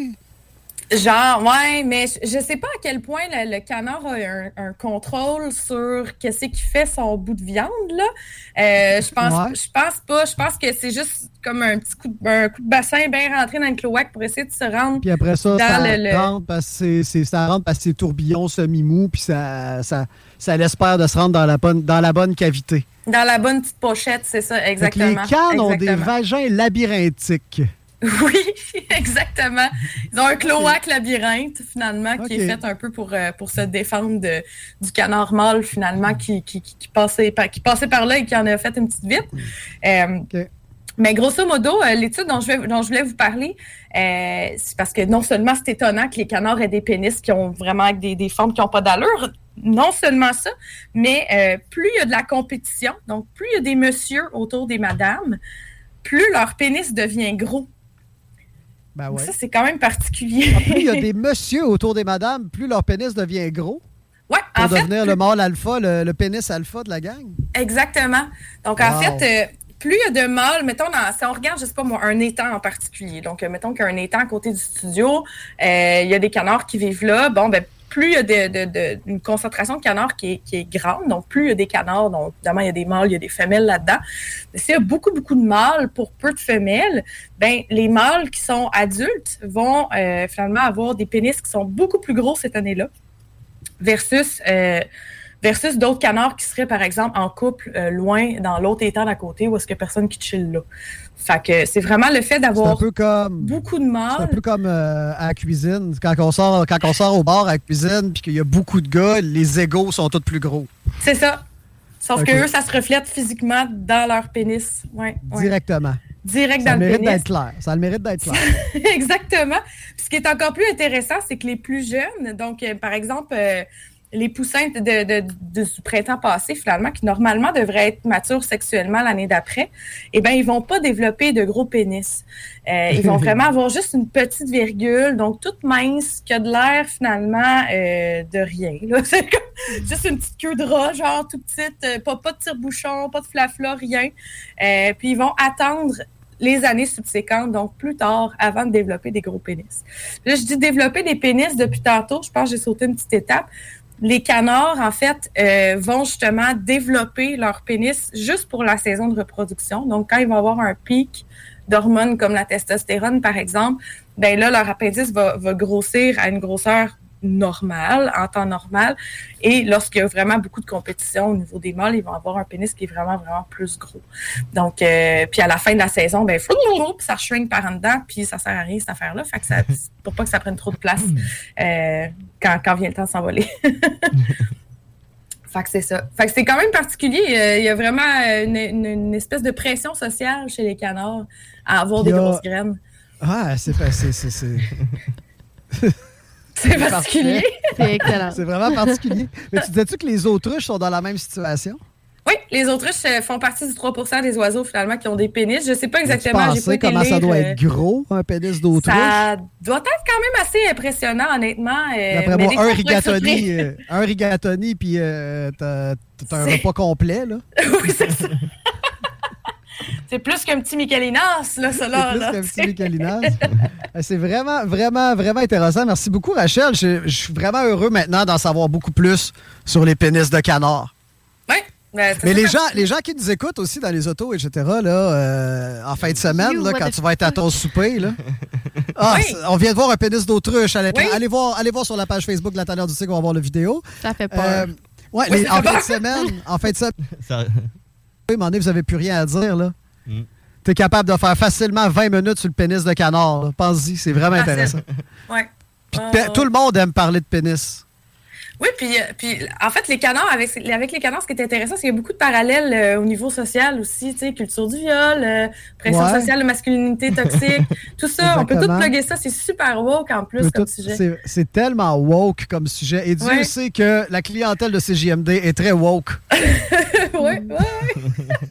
Speaker 10: genre, ouais, mais je, je sais pas à quel point le, le canard a un, un contrôle sur qu'est-ce qui fait son bout de viande, là. Euh, je pense,
Speaker 7: Ouais.
Speaker 10: je pense pas. Je pense que c'est juste comme un petit coup de, un coup de bassin bien rentré dans le cloaque pour essayer de se rendre
Speaker 7: Puis après ça,
Speaker 10: dans
Speaker 7: ça
Speaker 10: le, le-
Speaker 7: rentre parce que c'est- c'est- ça rentre parce que c'est tourbillon semi-mou puis ça, ça, ça l'espère de se rendre dans la bonne, dans la bonne cavité.
Speaker 10: dans la bonne petite pochette, c'est ça,
Speaker 7: Fait que
Speaker 10: exactement.
Speaker 7: les cannes ont des
Speaker 10: Exactement.
Speaker 7: vagins labyrinthiques.
Speaker 10: Oui, exactement. Ils ont un cloaque labyrinthe, finalement, qui
Speaker 7: Ok.
Speaker 10: est fait un peu pour, euh, pour se défendre de, du canard mâle, finalement, qui, qui, qui, qui passait par, qui passait par là et qui en a fait une petite vitre. Euh,
Speaker 7: OK.
Speaker 10: Mais grosso modo, euh, l'étude dont je, vais, dont je voulais vous parler, euh, c'est parce que non seulement c'est étonnant que les canards aient des pénis qui ont vraiment des, des formes qui n'ont pas d'allure, non seulement ça, mais euh, plus il y a de la compétition, donc plus il y a des messieurs autour des madames, plus leur pénis devient gros.
Speaker 7: Ben
Speaker 10: Donc
Speaker 7: ouais.
Speaker 10: ça, c'est quand même particulier.
Speaker 7: Plus il y a des messieurs autour des madames, plus leur pénis devient gros.
Speaker 10: Ouais,
Speaker 7: Pour
Speaker 10: en fait,
Speaker 7: devenir le mâle alpha, le, le pénis alpha de la gang.
Speaker 10: exactement. Donc, en
Speaker 7: Wow.
Speaker 10: fait, euh, plus il y a de mâles, mettons, dans, si on regarde, je sais pas moi, un étang en particulier. Donc, euh, mettons qu'il y a un étang à côté du studio, euh, il y a des canards qui vivent là. Bon, ben, plus il y a de, de, de, une concentration de canards qui est, qui est grande, donc plus il y a des canards, donc évidemment, il y a des mâles, il y a des femelles là-dedans. Mais s'il y a beaucoup, beaucoup de mâles pour peu de femelles, ben les mâles qui sont adultes vont euh, finalement avoir des pénis qui sont beaucoup plus gros cette année-là, versus... Euh, versus d'autres canards qui seraient, par exemple, en couple, euh, loin, dans l'autre étang d'à côté, où est-ce qu'il n'y a personne qui chill là. Fait que c'est vraiment le fait
Speaker 7: C'est un
Speaker 10: d'avoir
Speaker 7: peu comme...
Speaker 10: beaucoup de
Speaker 7: C'est un
Speaker 10: mâles.
Speaker 7: peu comme euh, à la cuisine. Quand on sort, quand on sort au bar à la cuisine puis qu'il y a beaucoup de gars, les égaux sont tous plus gros.
Speaker 10: C'est ça. Sauf
Speaker 7: Ok.
Speaker 10: que eux, ça se reflète physiquement dans leur pénis. Ouais, ouais.
Speaker 7: Directement.
Speaker 10: direct
Speaker 7: ça
Speaker 10: dans le pénis.
Speaker 7: Ça le mérite d'être clair. Ça a le mérite d'être clair.
Speaker 10: Exactement. Puis ce qui est encore plus intéressant, c'est que les plus jeunes, donc euh, par exemple, euh, les poussins de, de, de, de, du printemps passé, finalement, qui normalement devraient être matures sexuellement l'année d'après, eh bien, ils vont pas développer de gros pénis. Euh, ils vont vraiment avoir juste une petite virgule, donc toute mince, qui a de l'air, finalement, euh, de rien. Là. C'est comme juste une petite queue de rat, genre tout petite, euh, pas, pas de tire-bouchon, pas de flafla, rien. Euh, puis ils vont attendre les années subséquentes, donc plus tard, avant de développer des gros pénis. Là, je dis développer des pénis depuis tantôt, je pense que j'ai sauté une petite étape. Les canards, en fait, euh, vont justement développer leur pénis juste pour la saison de reproduction. Donc, quand ils vont avoir un pic d'hormones comme la testostérone, par exemple, ben là, leur appendice va, va grossir à une grosseur normale, en temps normal. Et lorsqu'il y a vraiment beaucoup de compétition au niveau des mâles, ils vont avoir un pénis qui est vraiment, vraiment plus gros. Donc, euh, puis à la fin de la saison, ben, ça shrink par en dedans, puis ça sert à rien, cette affaire-là. Fait que ça, pour pas que ça prenne trop de place euh, quand, quand vient le temps de s'envoler. Fait que c'est ça. Fait que c'est quand même particulier. Il y a vraiment une, une, une espèce de pression sociale chez les canards à avoir des a... grosses graines.
Speaker 7: Ah, c'est... c'est, c'est, c'est...
Speaker 10: C'est particulier.
Speaker 9: C'est excellent.
Speaker 7: C'est vraiment particulier. Mais tu disais-tu que les autruches sont dans la même situation?
Speaker 10: Oui, les autruches font partie du trois pour cent des oiseaux, finalement, qui ont des pénis. Je ne sais pas exactement.
Speaker 7: Tu pensais comment ça doit être gros, un pénis d'autruche?
Speaker 10: Ça doit être quand même assez impressionnant, honnêtement.
Speaker 7: D'après moi, un rigatoni, euh, un rigatoni, puis euh, t'as, t'as un repas complet, là.
Speaker 10: Oui, c'est ça. C'est plus qu'un petit Michelinas, là, ça, là.
Speaker 7: C'est plus là, qu'un petit Michelinas. C'est vraiment, vraiment, vraiment intéressant. Merci beaucoup, Rachel. Je, je suis vraiment heureux maintenant d'en savoir beaucoup plus sur les pénis de canard.
Speaker 10: Oui. Ben,
Speaker 7: mais les gens, les gens qui nous écoutent aussi dans les autos, et cetera, là, euh, en fin de semaine, là, quand tu vas être à ton souper, là, ah, oui. On vient de voir un pénis d'autruche. Allez, oui. allez, voir, allez voir sur la page Facebook de la Tanière du Tigre, on va voir la vidéo.
Speaker 9: Ça fait peur.
Speaker 7: Euh, ouais, oui, les, en, fin de semaine, en fin de semaine, ça... oui, mais vous n'avez plus rien à dire, là. Mm. Tu es capable de faire facilement vingt minutes sur le pénis de canard. Pense-y, c'est vraiment ah, intéressant.
Speaker 10: Ouais.
Speaker 7: Puis, oh. Tout le monde aime parler de pénis.
Speaker 10: Oui, puis, puis en fait, les canards, avec, avec les canards, ce qui est intéressant, c'est qu'il y a beaucoup de parallèles euh, au niveau social aussi, tu sais, culture du viol, euh, pression ouais. sociale, masculinité toxique, tout ça. Exactement. On peut tout plugger ça, c'est super woke en plus comme tout, sujet.
Speaker 7: C'est, c'est tellement woke comme sujet. Et Dieu ouais. sait que la clientèle de C J M D est très woke.
Speaker 10: Oui, oui, oui.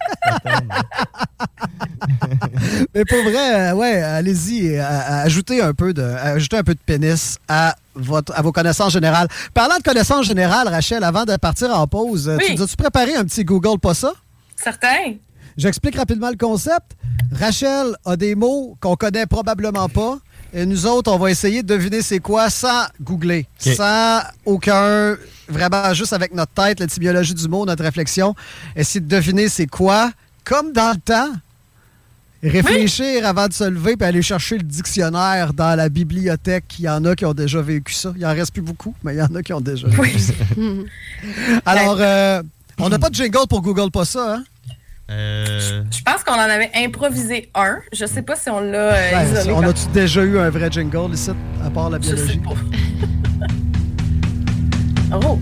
Speaker 7: Mais pour vrai, ouais, allez-y, ajoutez un peu de, ajoutez un peu de pénis à Votre, à vos connaissances générales. Parlant de connaissances générales, Rachel, avant de partir en pause, oui. tu nous as-tu préparé un petit Google pas ça?
Speaker 10: Certain.
Speaker 7: J'explique rapidement le concept. Rachel a des mots qu'on connaît probablement pas. Et nous autres, on va essayer de deviner c'est quoi sans googler. Okay. Sans aucun... Vraiment, juste avec notre tête, l'étymologie du mot, notre réflexion. Essayer de deviner c'est quoi, comme dans le temps. Réfléchir oui. avant de se lever puis aller chercher le dictionnaire dans la bibliothèque. Il y en a qui ont déjà vécu ça. Il en reste plus beaucoup, mais il y en a qui ont déjà vécu oui. ça. Alors, euh, on n'a pas de jingle pour Google pas ça, hein?
Speaker 10: Euh... Je pense qu'on en avait improvisé un. Je sais pas si on l'a euh,
Speaker 7: ouais,
Speaker 10: isolé.
Speaker 7: On a-tu déjà eu un vrai jingle ici, à part la biologie?
Speaker 10: Je sais pas. Oh!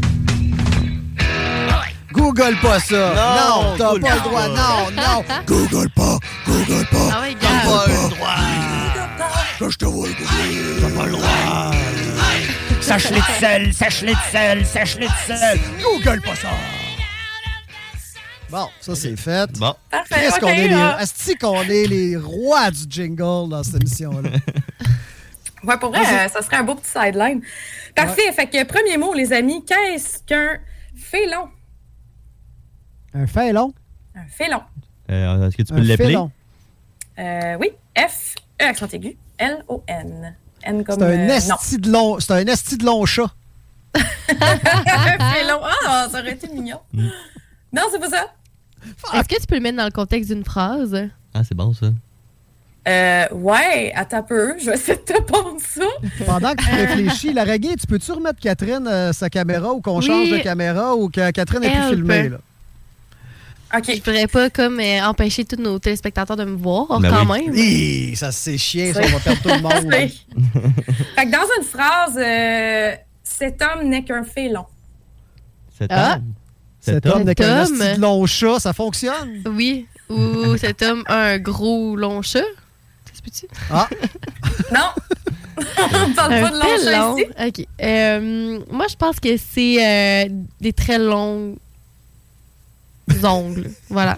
Speaker 7: Google pas ça!
Speaker 8: Non,
Speaker 7: non t'as
Speaker 8: Google
Speaker 7: pas le droit! Non, non! Google pas! Google pas!
Speaker 9: Ah ouais,
Speaker 8: t'as pas le droit!
Speaker 7: Que je te vois googler! T'as pas le droit!
Speaker 5: Sache-les de sel! Sache-les de sel! Sache-les de sel!
Speaker 7: Google pas ça! Bon, ça c'est fait.
Speaker 8: Bon.
Speaker 10: Parfait.
Speaker 7: Est-ce
Speaker 10: okay,
Speaker 7: qu'on est les,
Speaker 10: là.
Speaker 7: est-ce qu'on est les rois du jingle dans cette émission-là?
Speaker 10: Ouais, pour vrai, euh, ça serait un beau petit sideline. Parfait. Ouais. Fait que premier mot, les amis, qu'est-ce qu'un félon?
Speaker 7: Un félon?
Speaker 10: Un félon.
Speaker 8: Euh, est-ce que tu peux
Speaker 7: un
Speaker 8: l'appeler?
Speaker 10: Euh, oui. F, E accent aigu, L O N. N comme
Speaker 7: c'est un
Speaker 10: euh,
Speaker 7: esti de long, c'est un esti de long chat.
Speaker 10: Un félon. Ah, ça aurait été mignon. Mm. Non, c'est pas ça.
Speaker 9: Est-ce que tu peux le mettre dans le contexte d'une phrase?
Speaker 8: Ah, c'est bon, ça.
Speaker 10: Euh, ouais, attends un peu. Je vais essayer de te pondre ça.
Speaker 7: Pendant que tu réfléchis, la reggae, tu peux-tu remettre Catherine euh, sa caméra ou qu'on oui. change de caméra ou que Catherine ait pu filmer, là?
Speaker 10: OK.
Speaker 9: Je pourrais pas comme euh, empêcher tous nos téléspectateurs de me voir ben quand oui. même.
Speaker 7: Hi, ça c'est chiant, ça, on va perdre tout le monde.
Speaker 10: Fait que dans une phrase, euh, cet homme n'est qu'un félon.
Speaker 8: Cet
Speaker 9: ah.
Speaker 8: homme?
Speaker 7: Cet, cet homme n'est qu'un esti de long chat, ça fonctionne?
Speaker 9: Oui. ou cet homme a un gros long chat? T'expliques-tu?
Speaker 7: Ah!
Speaker 10: Non! On parle
Speaker 9: Un
Speaker 10: pas de long chat
Speaker 9: long.
Speaker 10: ici.
Speaker 9: OK. Euh, moi, je pense que c'est euh, des très longs ongles. Voilà.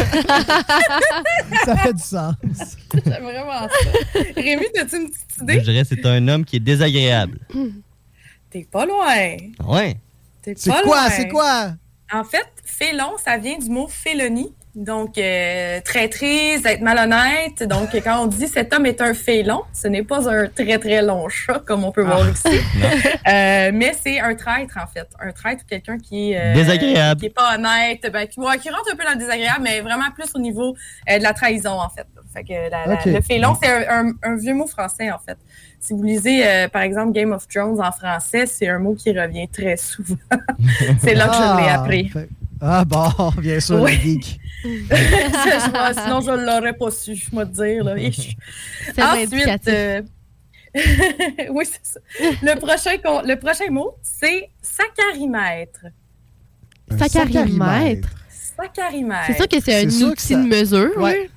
Speaker 7: Ça fait du sens.
Speaker 10: J'aime vraiment ça. Rémi, t'as-tu une petite
Speaker 8: Moi,
Speaker 10: idée?
Speaker 8: je dirais que c'est un homme qui est désagréable.
Speaker 10: T'es pas loin.
Speaker 8: Ouais.
Speaker 10: T'es
Speaker 7: C'est
Speaker 10: pas
Speaker 7: quoi?
Speaker 10: loin.
Speaker 7: C'est quoi?
Speaker 10: En fait, félon, ça vient du mot félonie. Donc, euh, traîtrise, être malhonnête. Donc, quand on dit cet homme est un félon, ce n'est pas un très, très long chat, comme on peut voir
Speaker 8: Ah.
Speaker 10: ici. Euh, mais c'est un traître, en fait. Un traître, quelqu'un qui est... euh,
Speaker 8: Désagréable.
Speaker 10: Qui n'est pas honnête, ben, qui, ouais, qui rentre un peu dans le désagréable, mais vraiment plus au niveau euh, de la trahison, en fait. Fait que la- la-
Speaker 7: Ok.
Speaker 10: le félon, c'est un, un- un vieux mot français, en fait. Si vous lisez, euh, par exemple, Game of Thrones en français, c'est un mot qui revient très souvent. C'est là que je l'ai
Speaker 7: Ah,
Speaker 10: appris.
Speaker 7: fait- Ah bon, bien sûr,
Speaker 10: Oui.
Speaker 7: le geek.
Speaker 10: Sinon, je ne l'aurais pas su, je vais te dire. Là. Ich.
Speaker 9: C'est
Speaker 10: Ensuite,
Speaker 9: indicatif.
Speaker 10: euh, oui, c'est ça. Le prochain, con- le prochain mot, c'est sacharimètre.
Speaker 7: Un
Speaker 9: Sacharimètre.
Speaker 10: Sacharimètre.
Speaker 9: C'est sûr que c'est un
Speaker 7: C'est sûr que
Speaker 9: outil
Speaker 7: ça-
Speaker 9: de mesure,
Speaker 7: Ouais.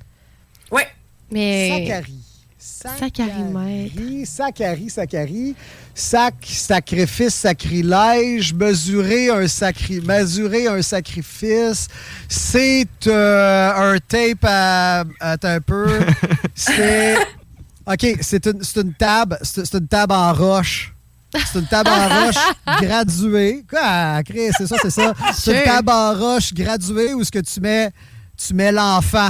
Speaker 10: Oui.
Speaker 9: mais...
Speaker 7: Sacari.
Speaker 9: Sacharimètre.
Speaker 7: Sacari, sacari. Sac, sacrifice, sacrilège. Mesurer un, sacri, mesurer un sacrifice. C'est euh, un tape à... Attends un peu. C'est... OK, c'est une, c'est une table. C'est c'est une table en roche. C'est une table en roche graduée. Quoi? Chris, c'est ça, c'est ça. C'est une
Speaker 9: Sure.
Speaker 7: table en roche graduée où ce que tu mets, tu mets l'enfant.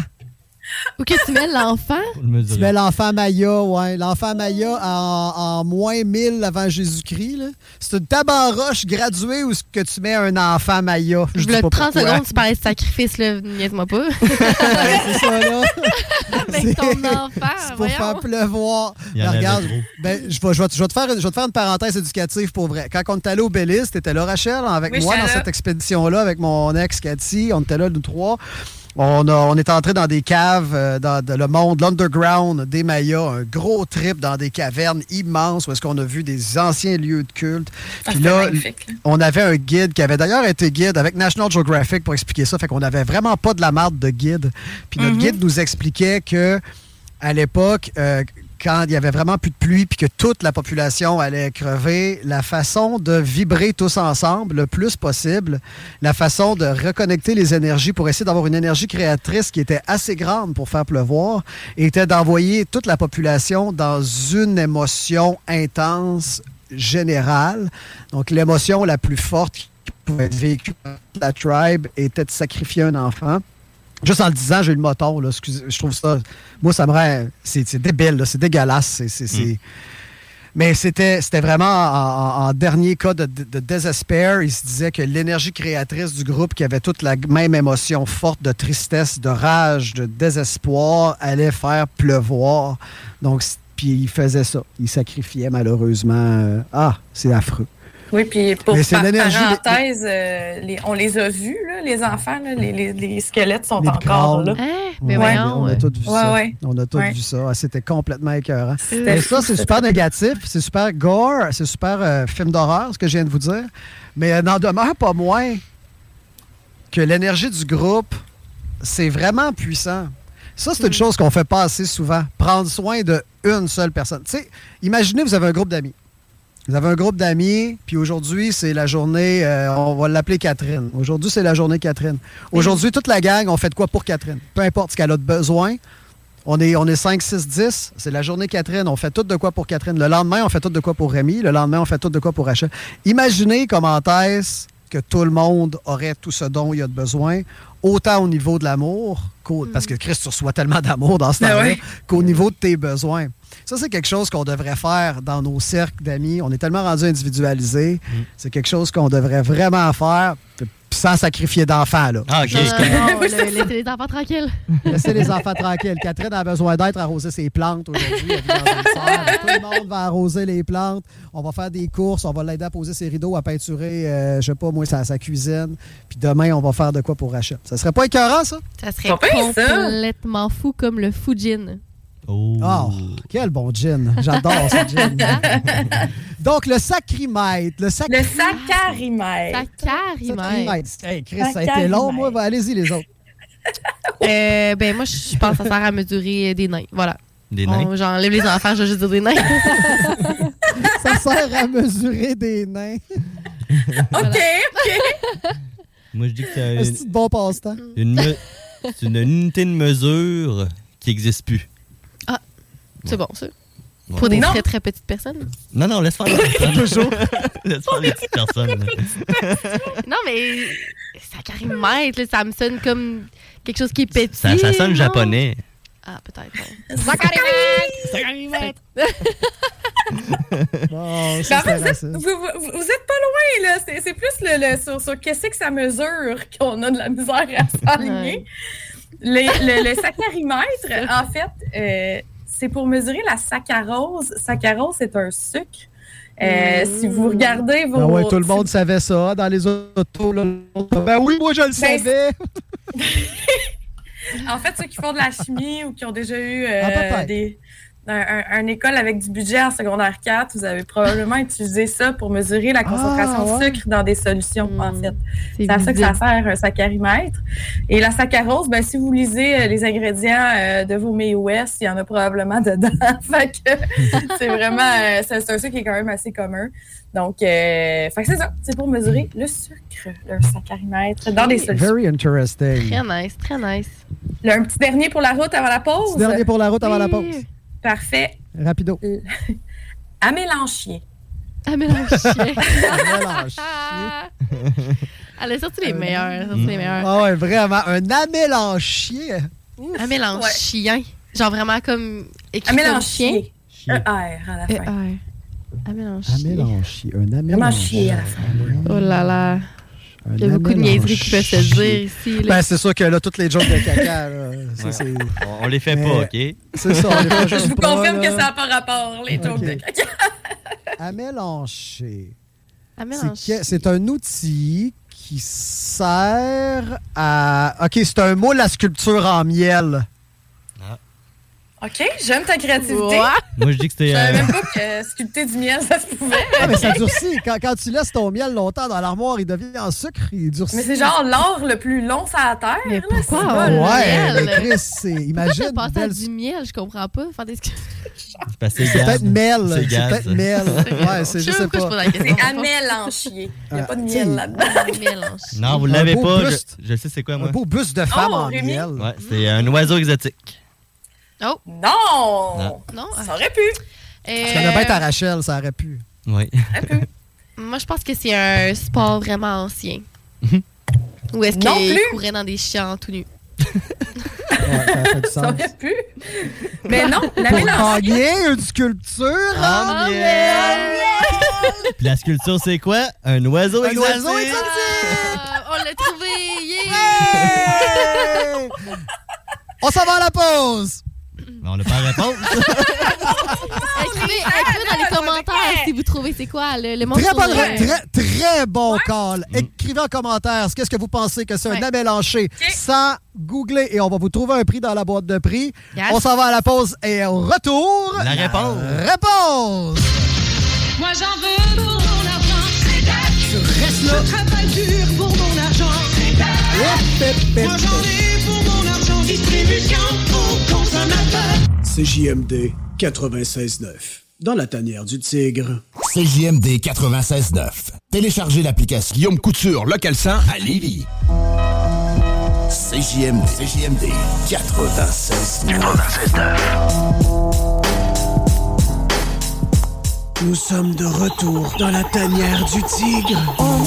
Speaker 9: Ou que tu mets l'enfant.
Speaker 8: Faut le mesurer.
Speaker 7: Tu mets l'enfant Maya, ouais. L'enfant Maya en, en moins mille avant Jésus-Christ. là. C'est une table en roche graduée où ce que tu mets un enfant Maya. Je dis
Speaker 9: Le
Speaker 7: pas
Speaker 9: trente
Speaker 7: pourquoi.
Speaker 9: secondes, tu parlais de sacrifice, là. Niaise-moi pas.
Speaker 7: Ouais, c'est ça, là.
Speaker 9: Avec
Speaker 7: C'est-
Speaker 9: ton enfant,
Speaker 7: C'est pour
Speaker 9: voyons.
Speaker 7: faire pleuvoir.
Speaker 8: Il y en
Speaker 7: Ben,
Speaker 8: avait
Speaker 7: regarde,
Speaker 8: trop.
Speaker 7: ben, je, vais, je, vais, je, vais te faire, une- je vais te faire une parenthèse éducative pour vrai. Quand on est allé au Belize, tu étais là, Rachel, avec
Speaker 10: Oui,
Speaker 7: moi
Speaker 10: j'étais
Speaker 7: dans
Speaker 10: là.
Speaker 7: cette expédition-là, avec mon ex Cathy. On était là, nous trois. On, a, on est entré dans des caves, euh, dans, dans le monde, l'underground des Mayas, un gros trip dans des cavernes immenses où est-ce qu'on a vu des anciens lieux de culte.
Speaker 10: Ah,
Speaker 7: Puis
Speaker 10: c'était
Speaker 7: là,
Speaker 10: magnifique, là.
Speaker 7: on avait un guide qui avait d'ailleurs été guide avec National Geographic pour expliquer ça. Fait qu'on n'avait vraiment pas de la marde de guide. Puis notre
Speaker 10: Mhm.
Speaker 7: guide nous expliquait que à l'époque, euh, quand il y avait vraiment plus de pluie puis que toute la population allait crever, la façon de vibrer tous ensemble le plus possible, la façon de reconnecter les énergies pour essayer d'avoir une énergie créatrice qui était assez grande pour faire pleuvoir, était d'envoyer toute la population dans une émotion intense générale. Donc l'émotion la plus forte qui pouvait être vécue par la tribe était de sacrifier un enfant. Juste en le disant, j'ai eu le moton, là. Excusez, je trouve ça. Moi, ça me rend. C'est c'est débile, là. C'est dégueulasse. C'est, c'est, c'est-
Speaker 8: Mm.
Speaker 7: Mais c'était, c'était vraiment en, en- en dernier cas de, de, de désespoir. Il se disait que l'énergie créatrice du groupe, qui avait toute la même émotion forte de tristesse, de rage, de désespoir, allait faire pleuvoir. Donc, c- puis il faisait ça. Il sacrifiait malheureusement. euh, Ah, c'est affreux.
Speaker 10: Oui, puis pour
Speaker 7: Mais c'est
Speaker 10: par
Speaker 7: l'énergie des-
Speaker 10: parenthèse, euh, les- on les a vus, là, les enfants, là, les, les, les squelettes sont
Speaker 7: Les
Speaker 10: encore
Speaker 7: crânes.
Speaker 10: là.
Speaker 9: Hein? Mais
Speaker 7: Ouais,
Speaker 9: voyons.
Speaker 7: on a
Speaker 9: euh,
Speaker 7: tous vu
Speaker 10: Ouais,
Speaker 7: ça.
Speaker 10: ouais.
Speaker 7: On a tous
Speaker 10: Ouais.
Speaker 7: vu ça. Ah, c'était complètement écœurant.
Speaker 10: C'était
Speaker 7: Mais
Speaker 10: fou,
Speaker 7: ça, c'est
Speaker 10: c'était
Speaker 7: super
Speaker 10: fou.
Speaker 7: négatif. C'est super gore. C'est super euh, film d'horreur, ce que je viens de vous dire. Mais euh, n'en demeure pas moins que l'énergie du groupe, c'est vraiment puissant. Ça, c'est une chose qu'on fait pas assez souvent. Prendre soin d'une seule personne. Tu sais, imaginez, vous avez un groupe d'amis. Vous avez un groupe d'amis, puis aujourd'hui, c'est la journée, euh, on va l'appeler Catherine. Aujourd'hui, c'est la journée Catherine. Aujourd'hui, toute la gang, on fait de quoi pour Catherine? Peu importe ce qu'elle a de besoin. On est, on est cinq, six, dix. C'est la journée Catherine. On fait tout de quoi pour Catherine. Le lendemain, on fait tout de quoi pour Rémi. Le lendemain, on fait tout de quoi pour Rachel. Imaginez comment est-ce que tout le monde aurait tout ce dont il a de besoin, autant au niveau de l'amour, qu'au- parce que Christ, tu reçois tellement d'amour dans ce
Speaker 10: Ben
Speaker 7: temps-là,
Speaker 10: ouais.
Speaker 7: qu'au niveau de tes besoins. Ça, c'est quelque chose qu'on devrait faire dans nos cercles d'amis. On est tellement rendu individualisé. C'est quelque chose qu'on devrait vraiment faire, puis sans sacrifier d'enfants, là.
Speaker 8: Ah, OK.
Speaker 9: Non, non, non, le- laissez les enfants tranquilles.
Speaker 7: Laissez les enfants tranquilles. Catherine a besoin d'être arroser ses plantes aujourd'hui. Elle vit dans une serre. Tout le monde va arroser les plantes. On va faire des courses. On va l'aider à poser ses rideaux, à peinturer, euh, je sais pas, moi, sa, sa cuisine. Puis demain, on va faire de quoi pour Rachel. Ça serait pas écœurant, ça?
Speaker 9: Ça serait
Speaker 10: Pas pire, ça.
Speaker 9: complètement fou comme le Fujin.
Speaker 8: Oh.
Speaker 7: Oh, quel bon gin. J'adore ce gin. Donc, le sacrimètre. Le, sac...
Speaker 10: Le sacharimètre.
Speaker 9: Sacharimètre.
Speaker 7: sacrimètre. Hey, Chris, ça a été long, moi. Va- Allez-y, les autres.
Speaker 9: euh, ben, moi, je pense que ça sert à mesurer des nains. Voilà.
Speaker 8: Des nains?
Speaker 9: On, j'enlève les enfants, je vais juste dire des nains.
Speaker 7: Ça sert à mesurer des nains.
Speaker 10: OK, OK.
Speaker 8: Moi, je dis que c'est
Speaker 7: un petit bon passe-temps.
Speaker 8: Une, me... c'est une unité de mesure qui n'existe plus.
Speaker 9: Ah, c'est bon, ça.
Speaker 8: Ouais.
Speaker 9: Pour des
Speaker 10: Non.
Speaker 9: très, très petites personnes.
Speaker 8: Non, non, laisse faire les petites personnes. Toujours. Laisse faire les petites personnes.
Speaker 9: Non, mais sacarimètre, là, ça me sonne comme quelque chose qui est petit.
Speaker 8: Ça, ça sonne
Speaker 9: non?
Speaker 8: japonais.
Speaker 9: Ah, peut-être.
Speaker 10: Sacarimètre!
Speaker 9: Sacarimètre!
Speaker 7: Bon,
Speaker 10: Ben,
Speaker 7: ça,
Speaker 10: en fait,
Speaker 7: c'est
Speaker 10: vous, êtes,
Speaker 7: raciste.
Speaker 10: vous, vous- vous êtes pas loin, là. C'est, c'est plus le, le- sur, sur qu'est-ce que ça mesure qu'on a de la misère à s'aligner. Les- le, le sacharimètre, en fait, euh, c'est pour mesurer la saccharose. Saccharose, c'est un sucre. Euh,
Speaker 9: Mmh.
Speaker 10: Si vous regardez vos...
Speaker 7: Ah ouais, tout le monde savait ça dans les autos. Là. Ben oui, moi je le
Speaker 10: Ben,
Speaker 7: savais.
Speaker 10: En fait, ceux qui font de la chimie ou qui ont déjà eu euh,
Speaker 7: Ah, peut-être.
Speaker 10: des, un, un- une école avec du budget en secondaire quatre, vous avez probablement utilisé ça pour mesurer la concentration
Speaker 7: Ah, ouais.
Speaker 10: de sucre dans des solutions, en fait.
Speaker 9: C'est
Speaker 10: C'est à ça que ça
Speaker 9: visible.
Speaker 10: sert, un sacharimètre. Et la saccharose, ben, si vous lisez euh, les ingrédients euh, de vos May West, il y en a probablement dedans. Fait que c'est vraiment, euh, c'est c'est un sucre qui est quand même assez commun. Donc, euh, fait que c'est ça. C'est pour mesurer le sucre, le sacharimètre, dans des solutions.
Speaker 7: Very interesting.
Speaker 9: Très nice, très nice.
Speaker 10: Là, un petit dernier pour la route avant la pause.
Speaker 7: Petit dernier pour la route avant la pause.
Speaker 10: Parfait.
Speaker 7: Rapido.
Speaker 10: À mélanchier.
Speaker 9: À mélanchier.
Speaker 7: À mélanchier.
Speaker 9: Elle a sorti les meilleurs. Elle a sorti les meilleurs.
Speaker 7: Ah ouais, vraiment. Un amélanchier.
Speaker 9: Un mélange chien. Genre vraiment comme écrit
Speaker 10: Un
Speaker 9: comme chien.
Speaker 10: mélanchier. Un R à la fin.
Speaker 9: E R. Un mélanchier.
Speaker 7: Amélanchier. Un
Speaker 10: Vraiment
Speaker 7: amélanchier.
Speaker 10: chier à la fin.
Speaker 9: Oh là là.
Speaker 7: Un
Speaker 9: Il y a beaucoup de
Speaker 7: amélanchier.
Speaker 9: niaiseries qui peuvent se dire ici. Là.
Speaker 7: Ben, c'est sûr que là, toutes les jokes de caca, là, ça,
Speaker 8: Ouais.
Speaker 7: c'est...
Speaker 8: On, on les fait
Speaker 7: Mais-
Speaker 8: pas, OK?
Speaker 7: C'est ça, on les fait
Speaker 10: Je
Speaker 7: juste
Speaker 10: vous
Speaker 7: pas,
Speaker 10: confirme
Speaker 7: là.
Speaker 10: que ça n'a pas rapport, les jokes
Speaker 7: Ok.
Speaker 10: de caca.
Speaker 7: Amélanchier.
Speaker 9: Un
Speaker 7: C'est,
Speaker 9: mélanchier.
Speaker 7: que- c'est un outil qui sert à... OK, c'est un moule à sculpture en miel.
Speaker 10: OK, j'aime ta créativité.
Speaker 9: Ouais.
Speaker 8: Moi, je dis que
Speaker 10: Je
Speaker 8: c'était...
Speaker 10: savais
Speaker 8: euh,
Speaker 10: même pas que sculpter du miel, ça se pouvait.
Speaker 7: Ah, mais ça durcit. Quand, quand tu laisses ton miel longtemps dans l'armoire, il devient en sucre, il durcit.
Speaker 10: Mais c'est genre l'or le plus long sur la terre.
Speaker 9: Mais
Speaker 10: là,
Speaker 9: pourquoi
Speaker 10: c'est
Speaker 9: on-
Speaker 10: pas le-
Speaker 7: Ouais,
Speaker 9: miel.
Speaker 7: mais Chris, c'est...
Speaker 9: Pourquoi
Speaker 7: Imagine...
Speaker 9: t'as passé à
Speaker 7: belle-
Speaker 9: du miel? Je comprends pas. Faire des...
Speaker 8: c'est parce que c'est
Speaker 7: C'est
Speaker 8: gaz.
Speaker 7: peut-être miel.
Speaker 8: C'est
Speaker 7: C'est
Speaker 8: gaz.
Speaker 7: peut-être miel. Ouais, c'est, je sais
Speaker 9: pourquoi je
Speaker 7: pas.
Speaker 9: pose la question.
Speaker 10: C'est à mélanchier. Il n'y a
Speaker 7: Ah,
Speaker 10: pas de
Speaker 7: t'sais,
Speaker 10: miel là-dedans.
Speaker 9: Un mélange.
Speaker 8: Non, vous
Speaker 7: Un
Speaker 8: l'avez
Speaker 7: beau
Speaker 8: pas. Je,
Speaker 7: buste.
Speaker 8: je sais c'est quoi,
Speaker 7: Un
Speaker 8: moi.
Speaker 7: beau buste de femme
Speaker 10: Oh,
Speaker 7: en
Speaker 10: Rémi.
Speaker 7: miel.
Speaker 8: Ouais, c'est un oiseau exotique.
Speaker 9: Oh,
Speaker 10: Non!
Speaker 8: Non.
Speaker 9: non.
Speaker 10: Ça aurait pu.
Speaker 7: Tu connais bien ta Rachel, ça aurait pu.
Speaker 8: Oui.
Speaker 9: Moi, je pense que c'est un sport vraiment ancien. Ou est-ce
Speaker 10: Non
Speaker 9: qu'il
Speaker 10: plus.
Speaker 9: courait dans des champs tout nus?
Speaker 7: Ouais, ça fait du
Speaker 10: Ça
Speaker 7: sens.
Speaker 10: aurait pu. Mais non, la
Speaker 7: Pour
Speaker 10: mélanchier.
Speaker 7: gagner une sculpture
Speaker 8: Ah,
Speaker 7: en
Speaker 8: miel.
Speaker 7: miel!
Speaker 8: Puis la sculpture, c'est quoi? Un oiseau
Speaker 7: Un
Speaker 8: exotique.
Speaker 7: oiseau exotique!
Speaker 9: Ah, on l'a trouvé! Yeah!
Speaker 7: Hey! On s'en va à la pause!
Speaker 8: Mais on n'a pas la réponse.
Speaker 9: Écrivez, écrivez dans les commentaires si vous trouvez c'est quoi le, le mot
Speaker 7: Très,
Speaker 9: sur
Speaker 7: bon,
Speaker 9: le-
Speaker 7: très, très bon call. Écrivez en commentaire qu'est-ce que vous pensez que c'est un
Speaker 9: Ouais.
Speaker 7: amélanché sans googler et on va vous trouver un prix dans la boîte de prix.
Speaker 9: Yes.
Speaker 7: On s'en va à la pause et au retour.
Speaker 8: La réponse.
Speaker 7: Réponse!
Speaker 11: Moi j'en veux pour mon argent.
Speaker 7: Tu restes là.
Speaker 11: Je travaille dur pour mon argent.
Speaker 7: Hip, hip, hip,
Speaker 11: Moi j'en ai pour mon argent. Distribution aux consommateurs.
Speaker 12: C J M D quatre-vingt-seize neuf. Dans la tanière du tigre.
Speaker 18: C J M D quatre-vingt-seize neuf. Téléchargez l'application Guillaume Couture Local cent à Lévis. C J M D. C J M D quatre-vingt-seize neuf.
Speaker 12: Nous sommes de retour dans la tanière du tigre.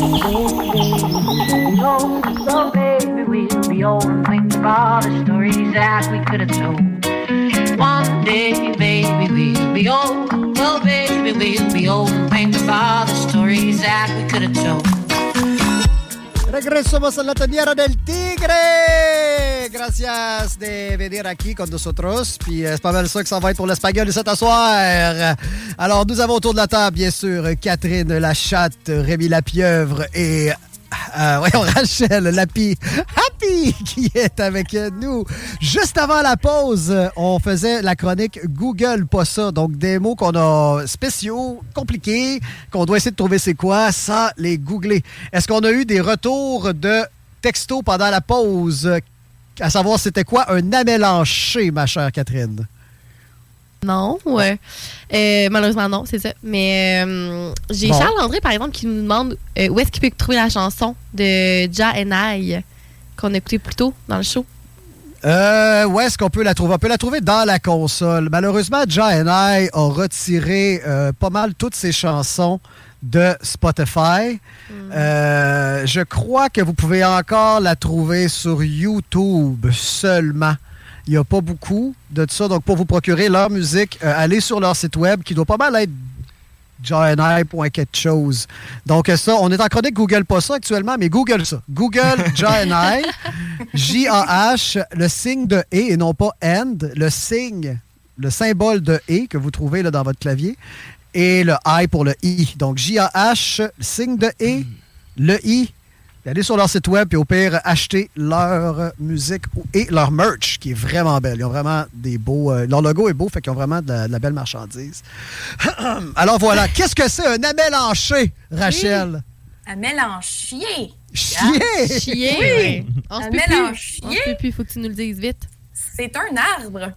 Speaker 19: So baby, we'll be old and think of all the stories that we could have told. One day, baby, we'll be old. Oh, baby, we'll be old and think of all the stories that we could have told.
Speaker 7: Regresamos a la taniera del tigre! Gracias de venir aquí con nosotros. Puis euh, c'est pas mal ça que ça va être pour l'espagnol cet soir. Alors, nous avons autour de la table, bien sûr, Catherine Lachatte, Rémi Lapieuvre et... Euh, voyons, Rachel Lapi Happy qui est avec nous. Juste avant la pause, on faisait la chronique Google pas ça. Donc, des mots qu'on a spéciaux, compliqués, qu'on doit essayer de trouver c'est quoi sans les googler. Est-ce qu'on a eu des retours de textos pendant la pause? à savoir c'était quoi un amélanché, ma chère Catherine?
Speaker 9: Non, ouais. Euh, malheureusement, non, c'est ça. Mais euh, j'ai
Speaker 7: Bon.
Speaker 9: Charles-André, par exemple, qui nous demande euh, où est-ce qu'il peut trouver la chanson de Ja and I qu'on a écouté plus tôt dans le show.
Speaker 7: Euh, où est-ce qu'on peut la trouver? On peut la trouver dans la console. Malheureusement, Ja and I a retiré euh, pas mal toutes ses chansons de Spotify. Mm. Euh, je crois que vous pouvez encore la trouver sur YouTube seulement. Il n'y a pas beaucoup de ça. Donc, pour vous procurer leur musique, euh, allez sur leur site web qui doit pas mal être ja and I point quelque chose. Donc, ça, on est en chronique Google pas ça actuellement, mais Google ça. Google Ja and I, J A H, le signe de « et » et non pas « and », le signe, le symbole de « et » que vous trouvez là, dans votre clavier, et le « I » pour le « i ». Donc, J A H, le signe de « et », le « i ». Allez sur leur site web et au pire, achetez leur musique et leur merch qui est vraiment belle. Ils ont vraiment des beaux... Euh, leur logo est beau, fait qu'ils ont vraiment de la, de la belle marchandise. Alors voilà, qu'est-ce que c'est un amélanché, Rachel?
Speaker 10: Oui. Un mélanchier.
Speaker 7: Chier!
Speaker 9: Chier!
Speaker 10: Oui.
Speaker 9: On se
Speaker 10: Un
Speaker 9: peut plus.
Speaker 10: mélanchier.
Speaker 9: On se peut plus, il faut que tu nous le dises vite.
Speaker 10: C'est un arbre.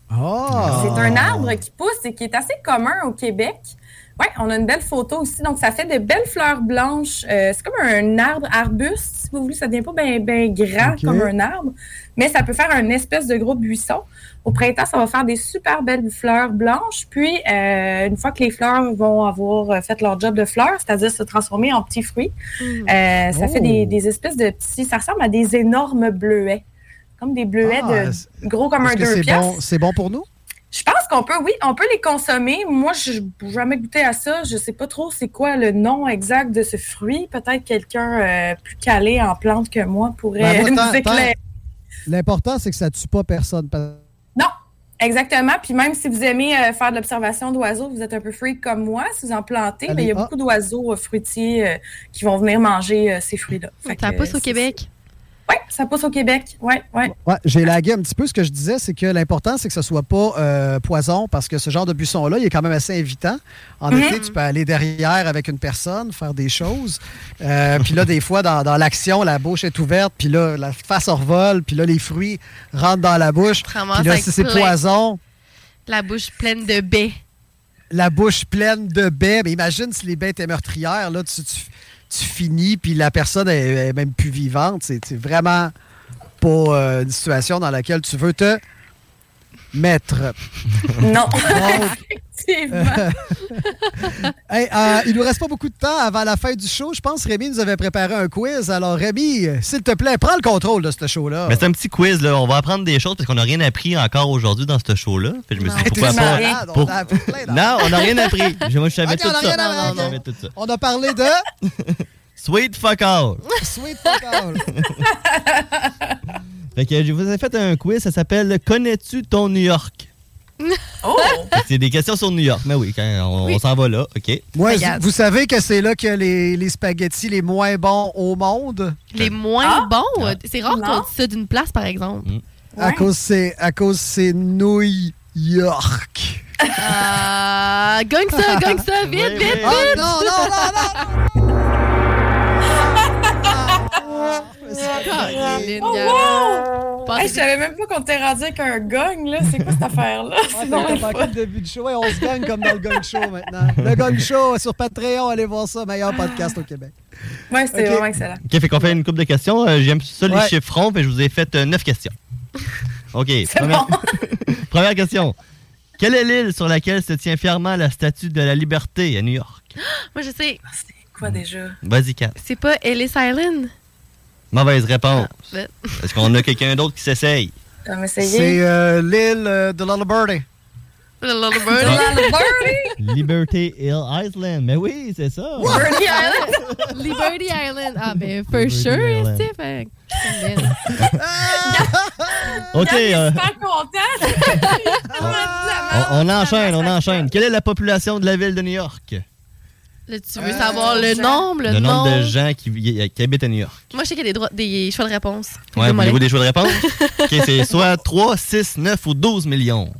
Speaker 7: Oh.
Speaker 10: C'est un arbre qui pousse et qui est assez commun au Québec. Oui, on a une belle photo aussi. Donc, ça fait de belles fleurs blanches. Euh, c'est comme un arbre arbuste, si vous voulez. Ça ne devient pas bien ben grand okay. comme un arbre, mais ça peut faire un espèce de gros buisson. Au printemps, ça va faire des super belles fleurs blanches. Puis, euh, une fois que les fleurs vont avoir fait leur job de fleurs, c'est-à-dire se transformer en petits fruits, mmh. euh, ça oh. fait des, des espèces de petits... Ça ressemble à des énormes bleuets. Comme des bleuets ah, de gros comme un deux piastres.
Speaker 7: Bon, c'est bon pour nous?
Speaker 10: Je pense qu'on peut, oui, on peut les consommer. Moi, je n'ai jamais goûté à ça. Je ne sais pas trop c'est quoi le nom exact de ce fruit. Peut-être quelqu'un euh, plus calé en plantes que moi pourrait ben, moi, nous éclairer.
Speaker 7: L'important, c'est que ça ne tue pas personne.
Speaker 10: Non, exactement. Puis même si vous aimez euh, faire de l'observation d'oiseaux, vous êtes un peu freak comme moi, si vous en plantez, ben, il y a ah. beaucoup d'oiseaux euh, fruitiers euh, qui vont venir manger euh, ces fruits-là.
Speaker 9: Ça pousse au Québec.
Speaker 10: Oui, ça pousse au Québec. Oui, oui.
Speaker 7: Ouais, j'ai lagué un petit peu. Ce que je disais, c'est que l'important, c'est que ce ne soit pas euh, poison, parce que ce genre de buisson-là, il est quand même assez invitant. En mm-hmm. été, tu peux aller derrière avec une personne, faire des choses. Euh, puis là, des fois, dans, dans l'action, la bouche est ouverte, puis là, la face revole, puis là, les fruits rentrent dans la bouche. Puis là, si c'est poison...
Speaker 9: La bouche pleine de baies.
Speaker 7: La bouche pleine de baies. Mais imagine si les baies étaient meurtrières, là, tu... tu tu finis, puis la personne est, est même plus vivante. C'est, c'est vraiment pas euh, une situation dans laquelle tu veux te mettre.
Speaker 10: Non,
Speaker 7: donc,
Speaker 10: effectivement.
Speaker 7: Euh, hey, euh, il nous reste pas beaucoup de temps avant la fin du show. Je pense que Rémi nous avait préparé un quiz. Alors, Rémi, s'il te plaît, prends le contrôle de ce show-là.
Speaker 8: Mais c'est un petit quiz, là. On va apprendre des choses parce qu'on n'a rien appris encore aujourd'hui dans ce show-là. Puis je me suis dit, pourquoi pas...
Speaker 7: Rien.
Speaker 8: Pour...
Speaker 7: On a appris plein
Speaker 8: non, on n'a rien appris. Moi, je savais
Speaker 7: okay,
Speaker 8: tout, ça.
Speaker 7: Non, non, non.
Speaker 8: tout ça.
Speaker 7: On a parlé de...
Speaker 8: Sweet fuck all.
Speaker 7: Sweet fuck all.
Speaker 8: Fait que je vous ai fait un quiz, ça s'appelle « Connais-tu ton New York? »
Speaker 10: Oh!
Speaker 8: C'est des questions sur New York, mais oui, quand on, oui. on s'en va là, OK.
Speaker 7: Moi, vous savez que c'est là qu'il y a les, les spaghettis les moins bons au monde?
Speaker 9: Les moins
Speaker 10: ah?
Speaker 9: bons?
Speaker 10: Ah.
Speaker 9: C'est rare non. qu'on dise ça d'une place, par exemple.
Speaker 8: Mm.
Speaker 7: Ouais. À cause c'est à cause c'est New York.
Speaker 9: Euh, gagne ça, gagne ça, vite,
Speaker 8: oui,
Speaker 9: vite,
Speaker 8: oui.
Speaker 9: vite!
Speaker 7: Oh, non, non, non, non!
Speaker 10: Oh, wow! Hey, je savais même pas qu'on t'était rendu avec un gong, là. C'est quoi cette affaire-là?
Speaker 7: Ouais, t'as manqué le début du show. Ouais, on se gagne comme dans le Gong Show maintenant. Le Gong Show sur Patreon, allez voir ça. Meilleur podcast au Québec.
Speaker 10: Ouais, c'était okay. vraiment excellent.
Speaker 8: OK, fait qu'on fait une couple de questions. Euh, j'aime ça les
Speaker 7: ouais.
Speaker 8: chiffrons, puis je vous ai fait euh, neuf questions. OK. Première...
Speaker 10: Bon.
Speaker 8: Première question. Quelle est l'île sur laquelle se tient fièrement la Statue de la Liberté à New York?
Speaker 9: Moi, je sais.
Speaker 10: C'est quoi déjà?
Speaker 8: Vas-y, Kat.
Speaker 9: C'est pas Ellis Island?
Speaker 8: Mauvaise réponse.
Speaker 9: Ah,
Speaker 8: Est-ce qu'on a quelqu'un d'autre qui s'essaye?
Speaker 7: C'est euh, l'île euh, de Little Birdie.
Speaker 9: Little Birdie?
Speaker 8: Liberty Hill Island. Mais oui, c'est ça.
Speaker 10: Liberty Island?
Speaker 9: Liberty Island. Ah, ben, for Liberty sure, Steve.
Speaker 8: OK. Euh,
Speaker 10: super content.
Speaker 8: on, on enchaîne, on enchaîne. Quelle est la population de la ville de New York?
Speaker 9: Là, tu veux euh, savoir le nombre, le,
Speaker 8: le nombre
Speaker 9: nom.
Speaker 8: de gens qui, qui habitent à New York.
Speaker 9: Moi, je sais qu'il y a des, droits, des choix de réponse.
Speaker 8: Ouais, voulez-vous des choix de réponse? OK, c'est soit trois, six, neuf ou douze millions.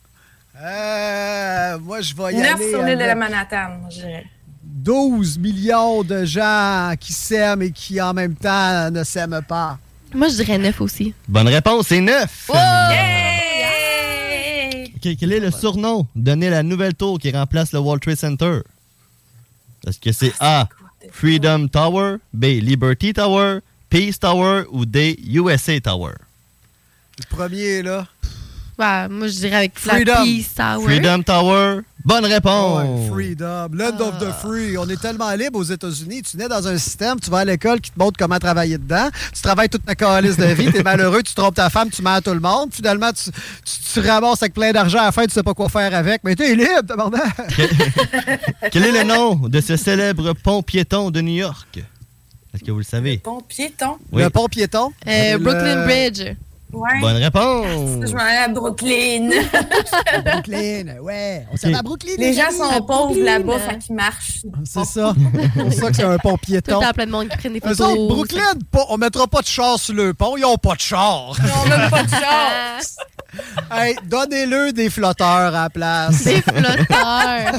Speaker 7: Euh, moi, je vais y
Speaker 10: neuf
Speaker 7: aller.
Speaker 10: sur l'île de la Manhattan, moi, je dirais.
Speaker 7: douze millions de gens qui s'aiment et qui, en même temps, ne s'aiment pas.
Speaker 9: Moi, je dirais neuf aussi.
Speaker 8: Bonne réponse, c'est neuf.
Speaker 9: Oh!
Speaker 10: Yay!
Speaker 8: OK, quel est le surnom donné à la nouvelle tour qui remplace le World Trade Center? Est-ce que c'est A, Freedom Tower, B, Liberty Tower, Peace Tower ou D, U S A Tower?
Speaker 7: Le premier, là.
Speaker 9: Ouais, moi, je dirais avec la
Speaker 7: Freedom.
Speaker 9: Peace Tower.
Speaker 8: Freedom Tower. Bonne réponse.
Speaker 7: Ouais, freedom. Land of the free. On est tellement libre aux États-Unis. Tu nais dans un système, tu vas à l'école qui te montre comment travailler dedans. Tu travailles toute ta calice de vie. Tu es malheureux, tu trompes ta femme, tu mens à tout le monde. Finalement, tu, tu, tu ramasses avec plein d'argent à la fin, tu sais pas quoi faire avec. Mais tu es libre, tabarnak.
Speaker 8: Quel est le nom de ce célèbre pont piéton de New York? Est-ce que vous le savez?
Speaker 10: Pont piéton.
Speaker 8: Oui.
Speaker 7: Le pont piéton.
Speaker 9: Euh,
Speaker 7: Le-
Speaker 9: Brooklyn Bridge.
Speaker 10: Ouais.
Speaker 8: Bonne réponse.
Speaker 10: Je m'en allais à Brooklyn.
Speaker 7: Brooklyn, ouais. On s'en va à Brooklyn.
Speaker 10: Les gens
Speaker 7: amis.
Speaker 10: sont pauvres là-bas, fait qu'ils marchent.
Speaker 7: C'est ça. C'est pour ça que c'est un pont
Speaker 9: Tout
Speaker 7: piéton.
Speaker 9: le temps plein de monde qui prennent des
Speaker 7: Eux
Speaker 9: photos.
Speaker 7: autres, Brooklyn, pas- on mettra pas de char sur le pont. Ils ont pas de char.
Speaker 10: Ils ont même pas de chance.
Speaker 7: Hey, donnez-le des flotteurs à la place.
Speaker 9: Des flotteurs.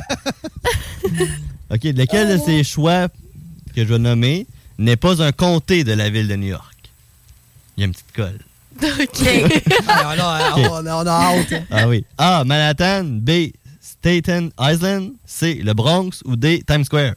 Speaker 8: OK, lequel de ces choix que je vais nommer n'est pas un comté de la ville de New York? Il y a une petite colle.
Speaker 9: OK.
Speaker 7: Ah, là,
Speaker 8: OK.
Speaker 7: on, on a hâte.
Speaker 8: Ah oui. A, Manhattan. B, Staten Island. C, le Bronx. Ou D, Times Square.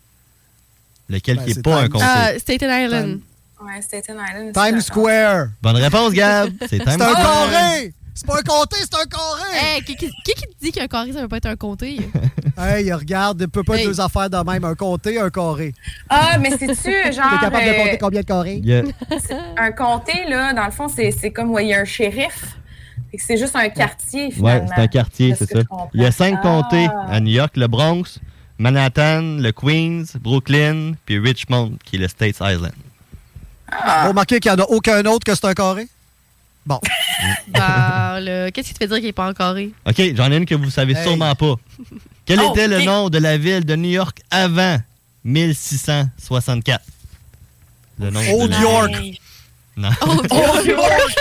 Speaker 8: Lequel
Speaker 7: Ben,
Speaker 8: qui n'est
Speaker 7: c'est
Speaker 8: pas un
Speaker 7: Times-
Speaker 8: comté?
Speaker 9: Ah, Staten Island.
Speaker 10: Ouais, Staten Island.
Speaker 7: Times Square.
Speaker 8: Bonne réponse, Gab. C'est Times
Speaker 7: C'est un
Speaker 8: Square.
Speaker 7: carré. C'est pas un comté, c'est un carré.
Speaker 9: Hey, qui, qui, qui qui te dit qu'un carré, ça veut pas être un comté?
Speaker 7: Hey, regarde, il peut pas être
Speaker 9: Hey.
Speaker 7: deux affaires de même. Un comté, un carré.
Speaker 10: Ah, mais c'est-tu genre.
Speaker 7: T'es capable de
Speaker 10: euh,
Speaker 7: compter combien de carrés?
Speaker 8: Il y a-
Speaker 10: un comté, là, dans le fond, c'est c'est comme, ouais, il y a un shérif. Fait que c'est juste un quartier,
Speaker 8: Ouais,
Speaker 10: finalement.
Speaker 8: c'est un quartier,
Speaker 10: Est-ce
Speaker 8: c'est
Speaker 10: que
Speaker 8: ça.
Speaker 10: je comprends?
Speaker 8: Il y a cinq
Speaker 10: Ah.
Speaker 8: comtés à New York, le Bronx, Manhattan, le Queens, Brooklyn, puis Richmond, qui est le States Island.
Speaker 10: Ah.
Speaker 7: Vous remarquez qu'il n'y en a aucun autre que c'est un carré? Bon.
Speaker 9: Bah, le... Qu'est-ce qui te fait dire qu'il est pas en carré?
Speaker 8: OK, j'en ai une que vous savez
Speaker 7: Hey.
Speaker 8: sûrement pas. Quel
Speaker 10: Oh,
Speaker 8: était le
Speaker 10: ok.
Speaker 8: nom de la ville de New York avant mille six cent soixante-quatre? Le nom
Speaker 7: Old
Speaker 8: de la-
Speaker 7: York.
Speaker 8: Non.
Speaker 9: Oh,
Speaker 10: Old York!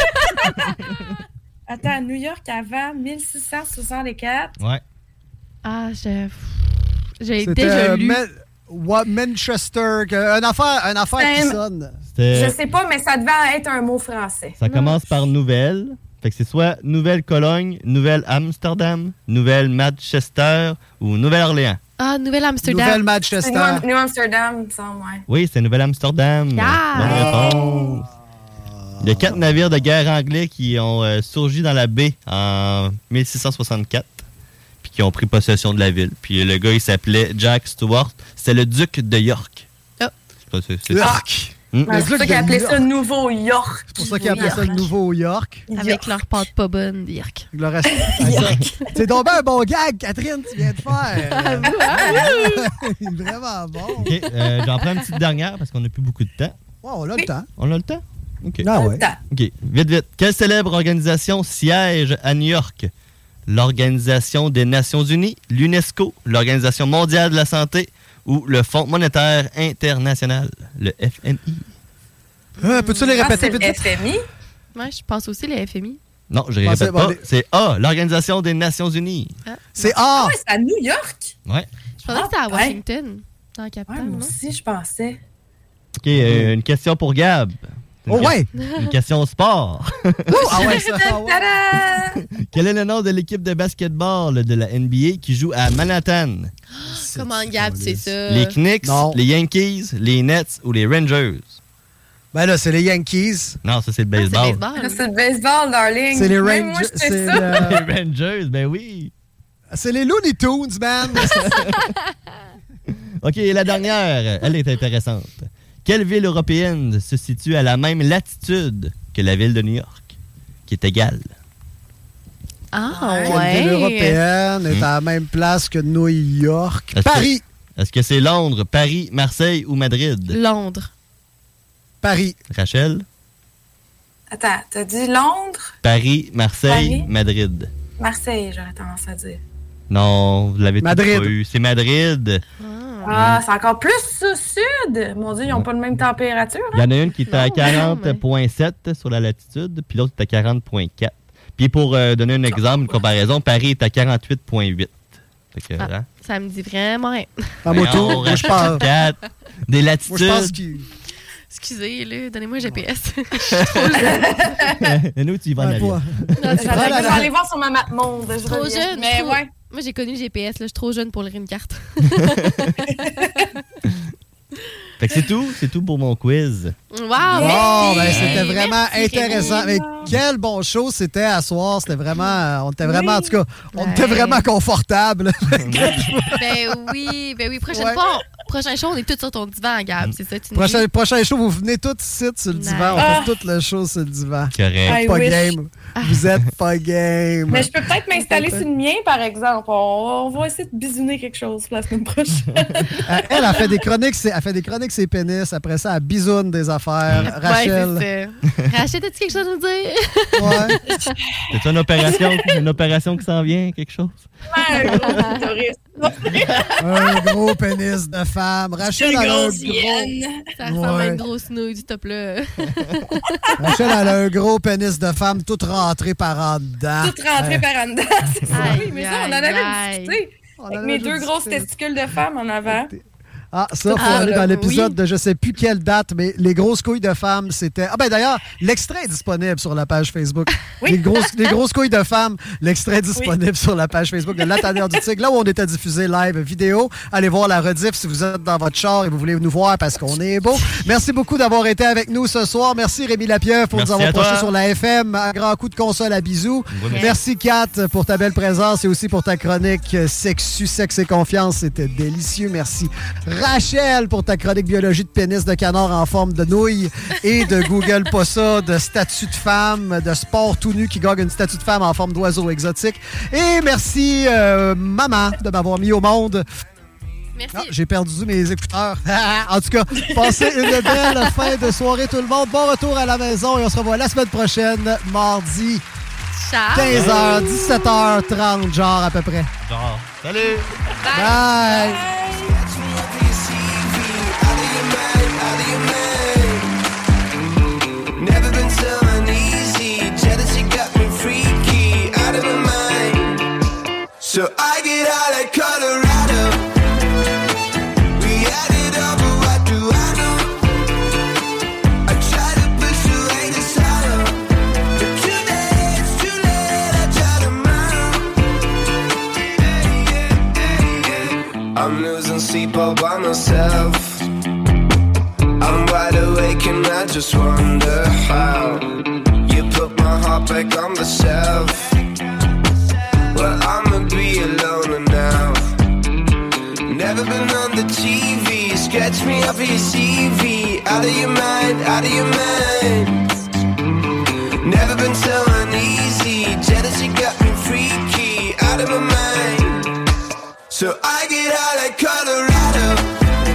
Speaker 10: Attends, New York avant mille six cent soixante-quatre.
Speaker 8: Ouais.
Speaker 9: Ah, j'ai... J'ai
Speaker 7: C'était
Speaker 9: déjà
Speaker 7: euh,
Speaker 9: lu.
Speaker 7: Ma- Wa- Manchester. que- Une affaire, une affaire qui
Speaker 10: C'est-
Speaker 7: sonne.
Speaker 8: C'était-
Speaker 10: Je sais pas, mais ça devait être un mot français.
Speaker 8: Ça commence par Nouvelle. Fait que c'est soit Nouvelle-Cologne, Nouvelle-Amsterdam, Nouvelle-Manchester ou Nouvelle-Orléans.
Speaker 9: Ah, Nouvelle-Amsterdam.
Speaker 7: Nouvelle
Speaker 10: C'est
Speaker 7: Manchester.
Speaker 10: New, New Amsterdam, il me semble, ouais.
Speaker 8: Oui, c'est Nouvelle-Amsterdam.
Speaker 9: Ah!
Speaker 8: Bonne réponse. Il y a quatre navires de guerre anglais qui ont euh, surgi dans la baie en mille six cent soixante-quatre puis qui ont pris possession de la ville. Puis le gars, il s'appelait Jack Stewart. C'était le duc de York.
Speaker 9: Oh.
Speaker 8: Je sais pas, c'est- c'est-
Speaker 7: York.
Speaker 8: Hmm?
Speaker 10: Ouais, c'est pour ça qu'ils appelaient ça Nouveau York.
Speaker 7: C'est pour ça qu'ils appelaient ça le Nouveau York.
Speaker 9: Avec leur pâte pas bonne, Dirk.
Speaker 7: Le reste- C'est donc bien un bon gag, Catherine, tu viens de faire. Il est vraiment bon.
Speaker 8: OK, euh, j'en prends une petite dernière parce qu'on n'a plus beaucoup de temps.
Speaker 7: Ouais, on a le temps.
Speaker 8: On a le temps? OK.
Speaker 7: Ah ouais.
Speaker 8: OK, vite, vite. Quelle célèbre organisation siège à New York? L'Organisation des Nations Unies, l'UNESCO, l'Organisation mondiale de la santé ou le Fonds monétaire international, le F M I?
Speaker 7: Euh, Peux-tu les
Speaker 10: Ah,
Speaker 7: répéter
Speaker 10: c'est le
Speaker 7: vite vite?
Speaker 10: F M I?
Speaker 9: Ouais, je pense aussi les F M I.
Speaker 8: Non, je ne
Speaker 7: Pensez-
Speaker 8: répète pas.
Speaker 7: bon, les-
Speaker 8: C'est A, l'Organisation des Nations Unies.
Speaker 7: C'est
Speaker 10: Ah
Speaker 7: A.
Speaker 10: ouais, c'est à New York?
Speaker 8: Ouais.
Speaker 9: Je pensais que c'était à
Speaker 10: ouais.
Speaker 9: Washington, dans la
Speaker 10: Ouais,
Speaker 9: capitale,
Speaker 10: moi
Speaker 9: non?
Speaker 10: aussi, je pensais.
Speaker 8: OK, euh, une question pour Gab. Une
Speaker 7: Oh
Speaker 8: que-
Speaker 7: ouais.
Speaker 8: Une question au sport.
Speaker 7: Ah ouais, ça. Ah ouais.
Speaker 10: Tada!
Speaker 8: Quel est le nom de l'équipe de basketball de la N B A qui joue à Manhattan?
Speaker 9: Comment Gab, c'est ça?
Speaker 8: Les Knicks,
Speaker 7: Non.
Speaker 8: les Yankees, les Nets ou les Rangers?
Speaker 7: Ben là, c'est les Yankees.
Speaker 8: Non, ça c'est le
Speaker 9: Ah, c'est
Speaker 8: baseball.
Speaker 10: Là,
Speaker 9: baseball.
Speaker 10: c'est le baseball, darling.
Speaker 7: C'est les
Speaker 10: Même moi,
Speaker 7: Rangers.
Speaker 10: je fais
Speaker 7: C'est
Speaker 10: ça.
Speaker 8: Les
Speaker 7: le-
Speaker 8: Rangers, ben oui.
Speaker 7: c'est les Looney Tunes, man.
Speaker 8: OK, et la dernière, elle est intéressante. Quelle ville européenne se situe à la même latitude que la ville de New York, qui est égale?
Speaker 9: Ah,
Speaker 7: Quelle
Speaker 9: ouais.
Speaker 7: ville européenne est à la même place que New York?
Speaker 8: Est-ce que-
Speaker 7: Paris.
Speaker 8: Est-ce que c'est Londres, Paris, Marseille ou Madrid?
Speaker 9: Londres.
Speaker 7: Paris.
Speaker 8: Rachel?
Speaker 10: Attends, t'as dit Londres?
Speaker 8: Paris, Marseille,
Speaker 10: Paris.
Speaker 8: Madrid.
Speaker 10: Marseille, j'aurais tendance à dire.
Speaker 8: Non, vous l'avez tous
Speaker 7: Madrid.
Speaker 8: pas eu. C'est Madrid.
Speaker 10: Ah, c'est encore plus au sud. Mon Dieu, ils n'ont pas la même température.
Speaker 8: Il y
Speaker 10: Hein?
Speaker 8: en a une qui est à
Speaker 9: Non,
Speaker 8: quarante
Speaker 9: mais-
Speaker 8: virgule sept sur la latitude, puis l'autre est à quarante virgule quatre. Puis pour euh, donner un exemple, une comparaison, Paris est à quarante-huit virgule huit. Fait que,
Speaker 9: Ah,
Speaker 8: hein?
Speaker 9: ça me dit vraiment rien.
Speaker 7: À mon
Speaker 8: Mais
Speaker 7: tour,
Speaker 8: on
Speaker 7: moi, je parle.
Speaker 8: rajoute quatre. Des
Speaker 7: Moi, je pense
Speaker 8: latitudes.
Speaker 7: qu'il
Speaker 9: Excusez, là, donnez-moi un G P S. Je suis trop jeune.
Speaker 8: Et nous, tu y vas en
Speaker 7: Ouais,
Speaker 8: arrière.
Speaker 7: pas.
Speaker 10: Je vais je vais aller voir sur ma map monde. Je
Speaker 9: Trop
Speaker 10: reviens.
Speaker 9: jeune.
Speaker 10: Mais
Speaker 9: trop-
Speaker 10: ouais.
Speaker 9: Moi, j'ai connu le G P S, là. Je suis trop jeune pour lire une carte.
Speaker 8: Fait que c'est tout, c'est tout pour mon quiz.
Speaker 9: Wow!
Speaker 7: Bon,
Speaker 9: merci.
Speaker 7: ben, c'était vraiment
Speaker 9: Merci,
Speaker 7: intéressant.
Speaker 9: Rémi.
Speaker 7: Mais quel bon show c'était à soir. C'était vraiment, on était vraiment,
Speaker 10: Oui.
Speaker 7: en tout cas, on
Speaker 9: Ouais.
Speaker 7: était vraiment confortable.
Speaker 9: Ben oui, ben oui. Prochaine
Speaker 7: Ouais.
Speaker 9: fois, on- prochain show, on est tous sur ton divan, Gab. C'est ça, tu nous
Speaker 7: prochain,
Speaker 9: dis?
Speaker 7: prochain show, vous venez tous ici sur le
Speaker 9: Nice.
Speaker 7: divan. On
Speaker 10: Ah.
Speaker 7: fait tout le show sur le divan.
Speaker 8: Correct.
Speaker 10: I
Speaker 7: Pas
Speaker 10: wish.
Speaker 7: game. Vous êtes pas game.
Speaker 10: Mais je peux peut-être m'installer sur le mien, par exemple. On, on va essayer de bisouner quelque chose la semaine prochaine.
Speaker 7: Euh, Elle a fait des chroniques, c'est- elle fait des chroniques ses pénis. Après ça, elle bisoune des affaires. Rachel.
Speaker 9: Ouais, c'est ça. Rachel, as-tu quelque chose à nous dire?
Speaker 7: Ouais.
Speaker 8: C'est une opération, une opération qui s'en vient, quelque chose?
Speaker 10: Ouais, un gros clitoris.
Speaker 7: Un gros pénis de femme. Rachel,
Speaker 10: Une
Speaker 7: elle a un
Speaker 10: grosse
Speaker 7: gros...
Speaker 10: hyène.
Speaker 9: Ça ressemble à
Speaker 7: Ouais.
Speaker 9: une grosse nouille, stop là.
Speaker 7: Rachel, elle a un gros pénis de femme tout rentré par en dedans.
Speaker 10: Tout rentré
Speaker 7: Ouais.
Speaker 10: par en dedans. C'est ça,
Speaker 9: Aïe,
Speaker 10: oui, mais ça, on en
Speaker 9: aïe,
Speaker 10: avait
Speaker 9: aïe.
Speaker 10: discuté.
Speaker 7: On
Speaker 10: Avec
Speaker 7: en
Speaker 10: mes
Speaker 7: avait
Speaker 10: deux
Speaker 7: discuté.
Speaker 10: grosses testicules de femme en avant.
Speaker 7: Ah, ça, faut
Speaker 9: Ah,
Speaker 7: aller dans
Speaker 9: oui.
Speaker 7: l'épisode de je sais plus quelle date, mais les grosses couilles de femmes, c'était... Ah ben d'ailleurs, l'extrait est disponible sur la page Facebook.
Speaker 10: Oui.
Speaker 7: Les, grosses, les grosses couilles de femmes, l'extrait est disponible sur la page Facebook de La Tanière du Tigre, là où on était diffusé live vidéo. Allez voir la rediff si vous êtes dans votre char et vous voulez nous voir parce qu'on est beau. Merci beaucoup d'avoir été avec nous ce soir. Merci Rémi Lapieuvre pour
Speaker 8: Merci
Speaker 7: nous avoir
Speaker 8: à toi.
Speaker 7: projeté sur la F M. Un grand coup de console à bisous.
Speaker 8: Ouais, merci.
Speaker 7: Merci Kat pour ta belle présence et aussi pour ta chronique euh, Sexu, Sexe et Confiance. C'était délicieux. Merci Rachel pour ta chronique biologie de pénis de canard en forme de nouille et de Google pas ça, de statue de femme, de sport tout nu qui gagne une statue de femme en forme d'oiseau exotique. Et merci euh, maman de m'avoir mis au monde.
Speaker 9: Merci.
Speaker 7: Ah, j'ai perdu mes écouteurs. En tout cas, passez une belle fin de soirée tout le monde. Bon retour à la maison et on se revoit la semaine prochaine, mardi,
Speaker 9: Ciao.
Speaker 7: quinze heures, dix-sept heures trente, genre à peu près.
Speaker 8: Genre, salut!
Speaker 7: Bye!
Speaker 11: Never been so uneasy. Jealousy got me freaky, out of my mind. So I get out like Colorado. We had it all, but what do I know? I try to push away the sorrow, but too late, it's too late. I try tomorrow. I'm losing sleep all by myself. I'm wide awake and I just wonder how you put my heart back on the shelf. Well, I'ma be alone now. Never been on the T V. Sketch me up your C V. Out of your mind, out of your mind. Never been so uneasy. Jealousy got me freaky, out of my mind. So I get out like Colorado.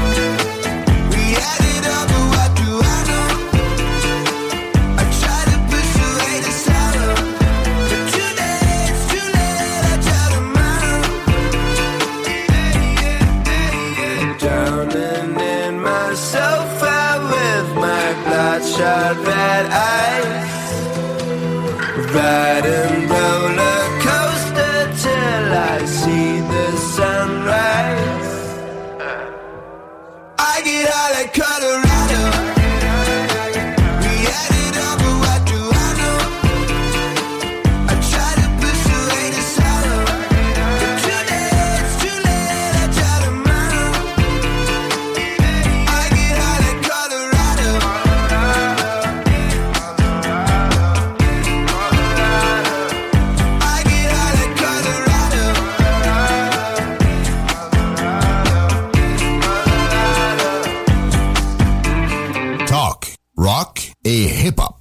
Speaker 11: Bloodshot red eyes, riding roller coaster till I see the sunrise. I get out like Colorado. We had it all, but what do I know? I try to push away the sorrow, but too late, it's too late. I try tomorrow. I get out like Colorado.
Speaker 18: Talk, rock et hip-hop.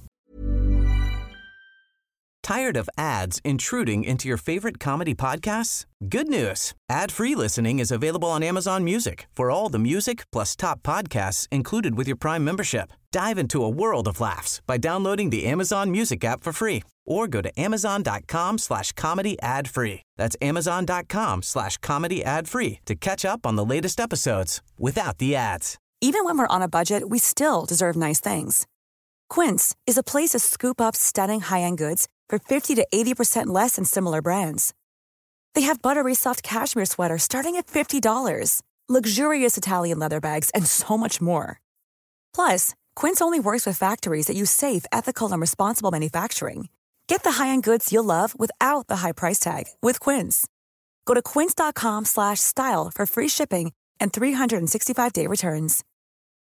Speaker 3: Tired of ads intruding into your favorite comedy podcasts? Good news. Ad-free listening is available on Amazon Music for all the music plus top podcasts included with your Prime membership. Dive into a world of laughs by downloading the Amazon Music app for free or go to amazon.com slash comedy ad free. That's amazon.com slash comedy ad free to catch up on the latest episodes without the ads.
Speaker 20: Even when we're on a budget, we still deserve nice things. Quince is a place to scoop up stunning high-end goods for fifty to eighty percent less than similar brands. They have buttery soft cashmere sweaters starting at fifty dollars, luxurious Italian leather bags, and so much more. Plus, Quince only works with factories that use safe, ethical, and responsible manufacturing. Get the high-end goods you'll love without the high price tag with Quince. Go to quince.com slash style for free shipping and three sixty-five day returns.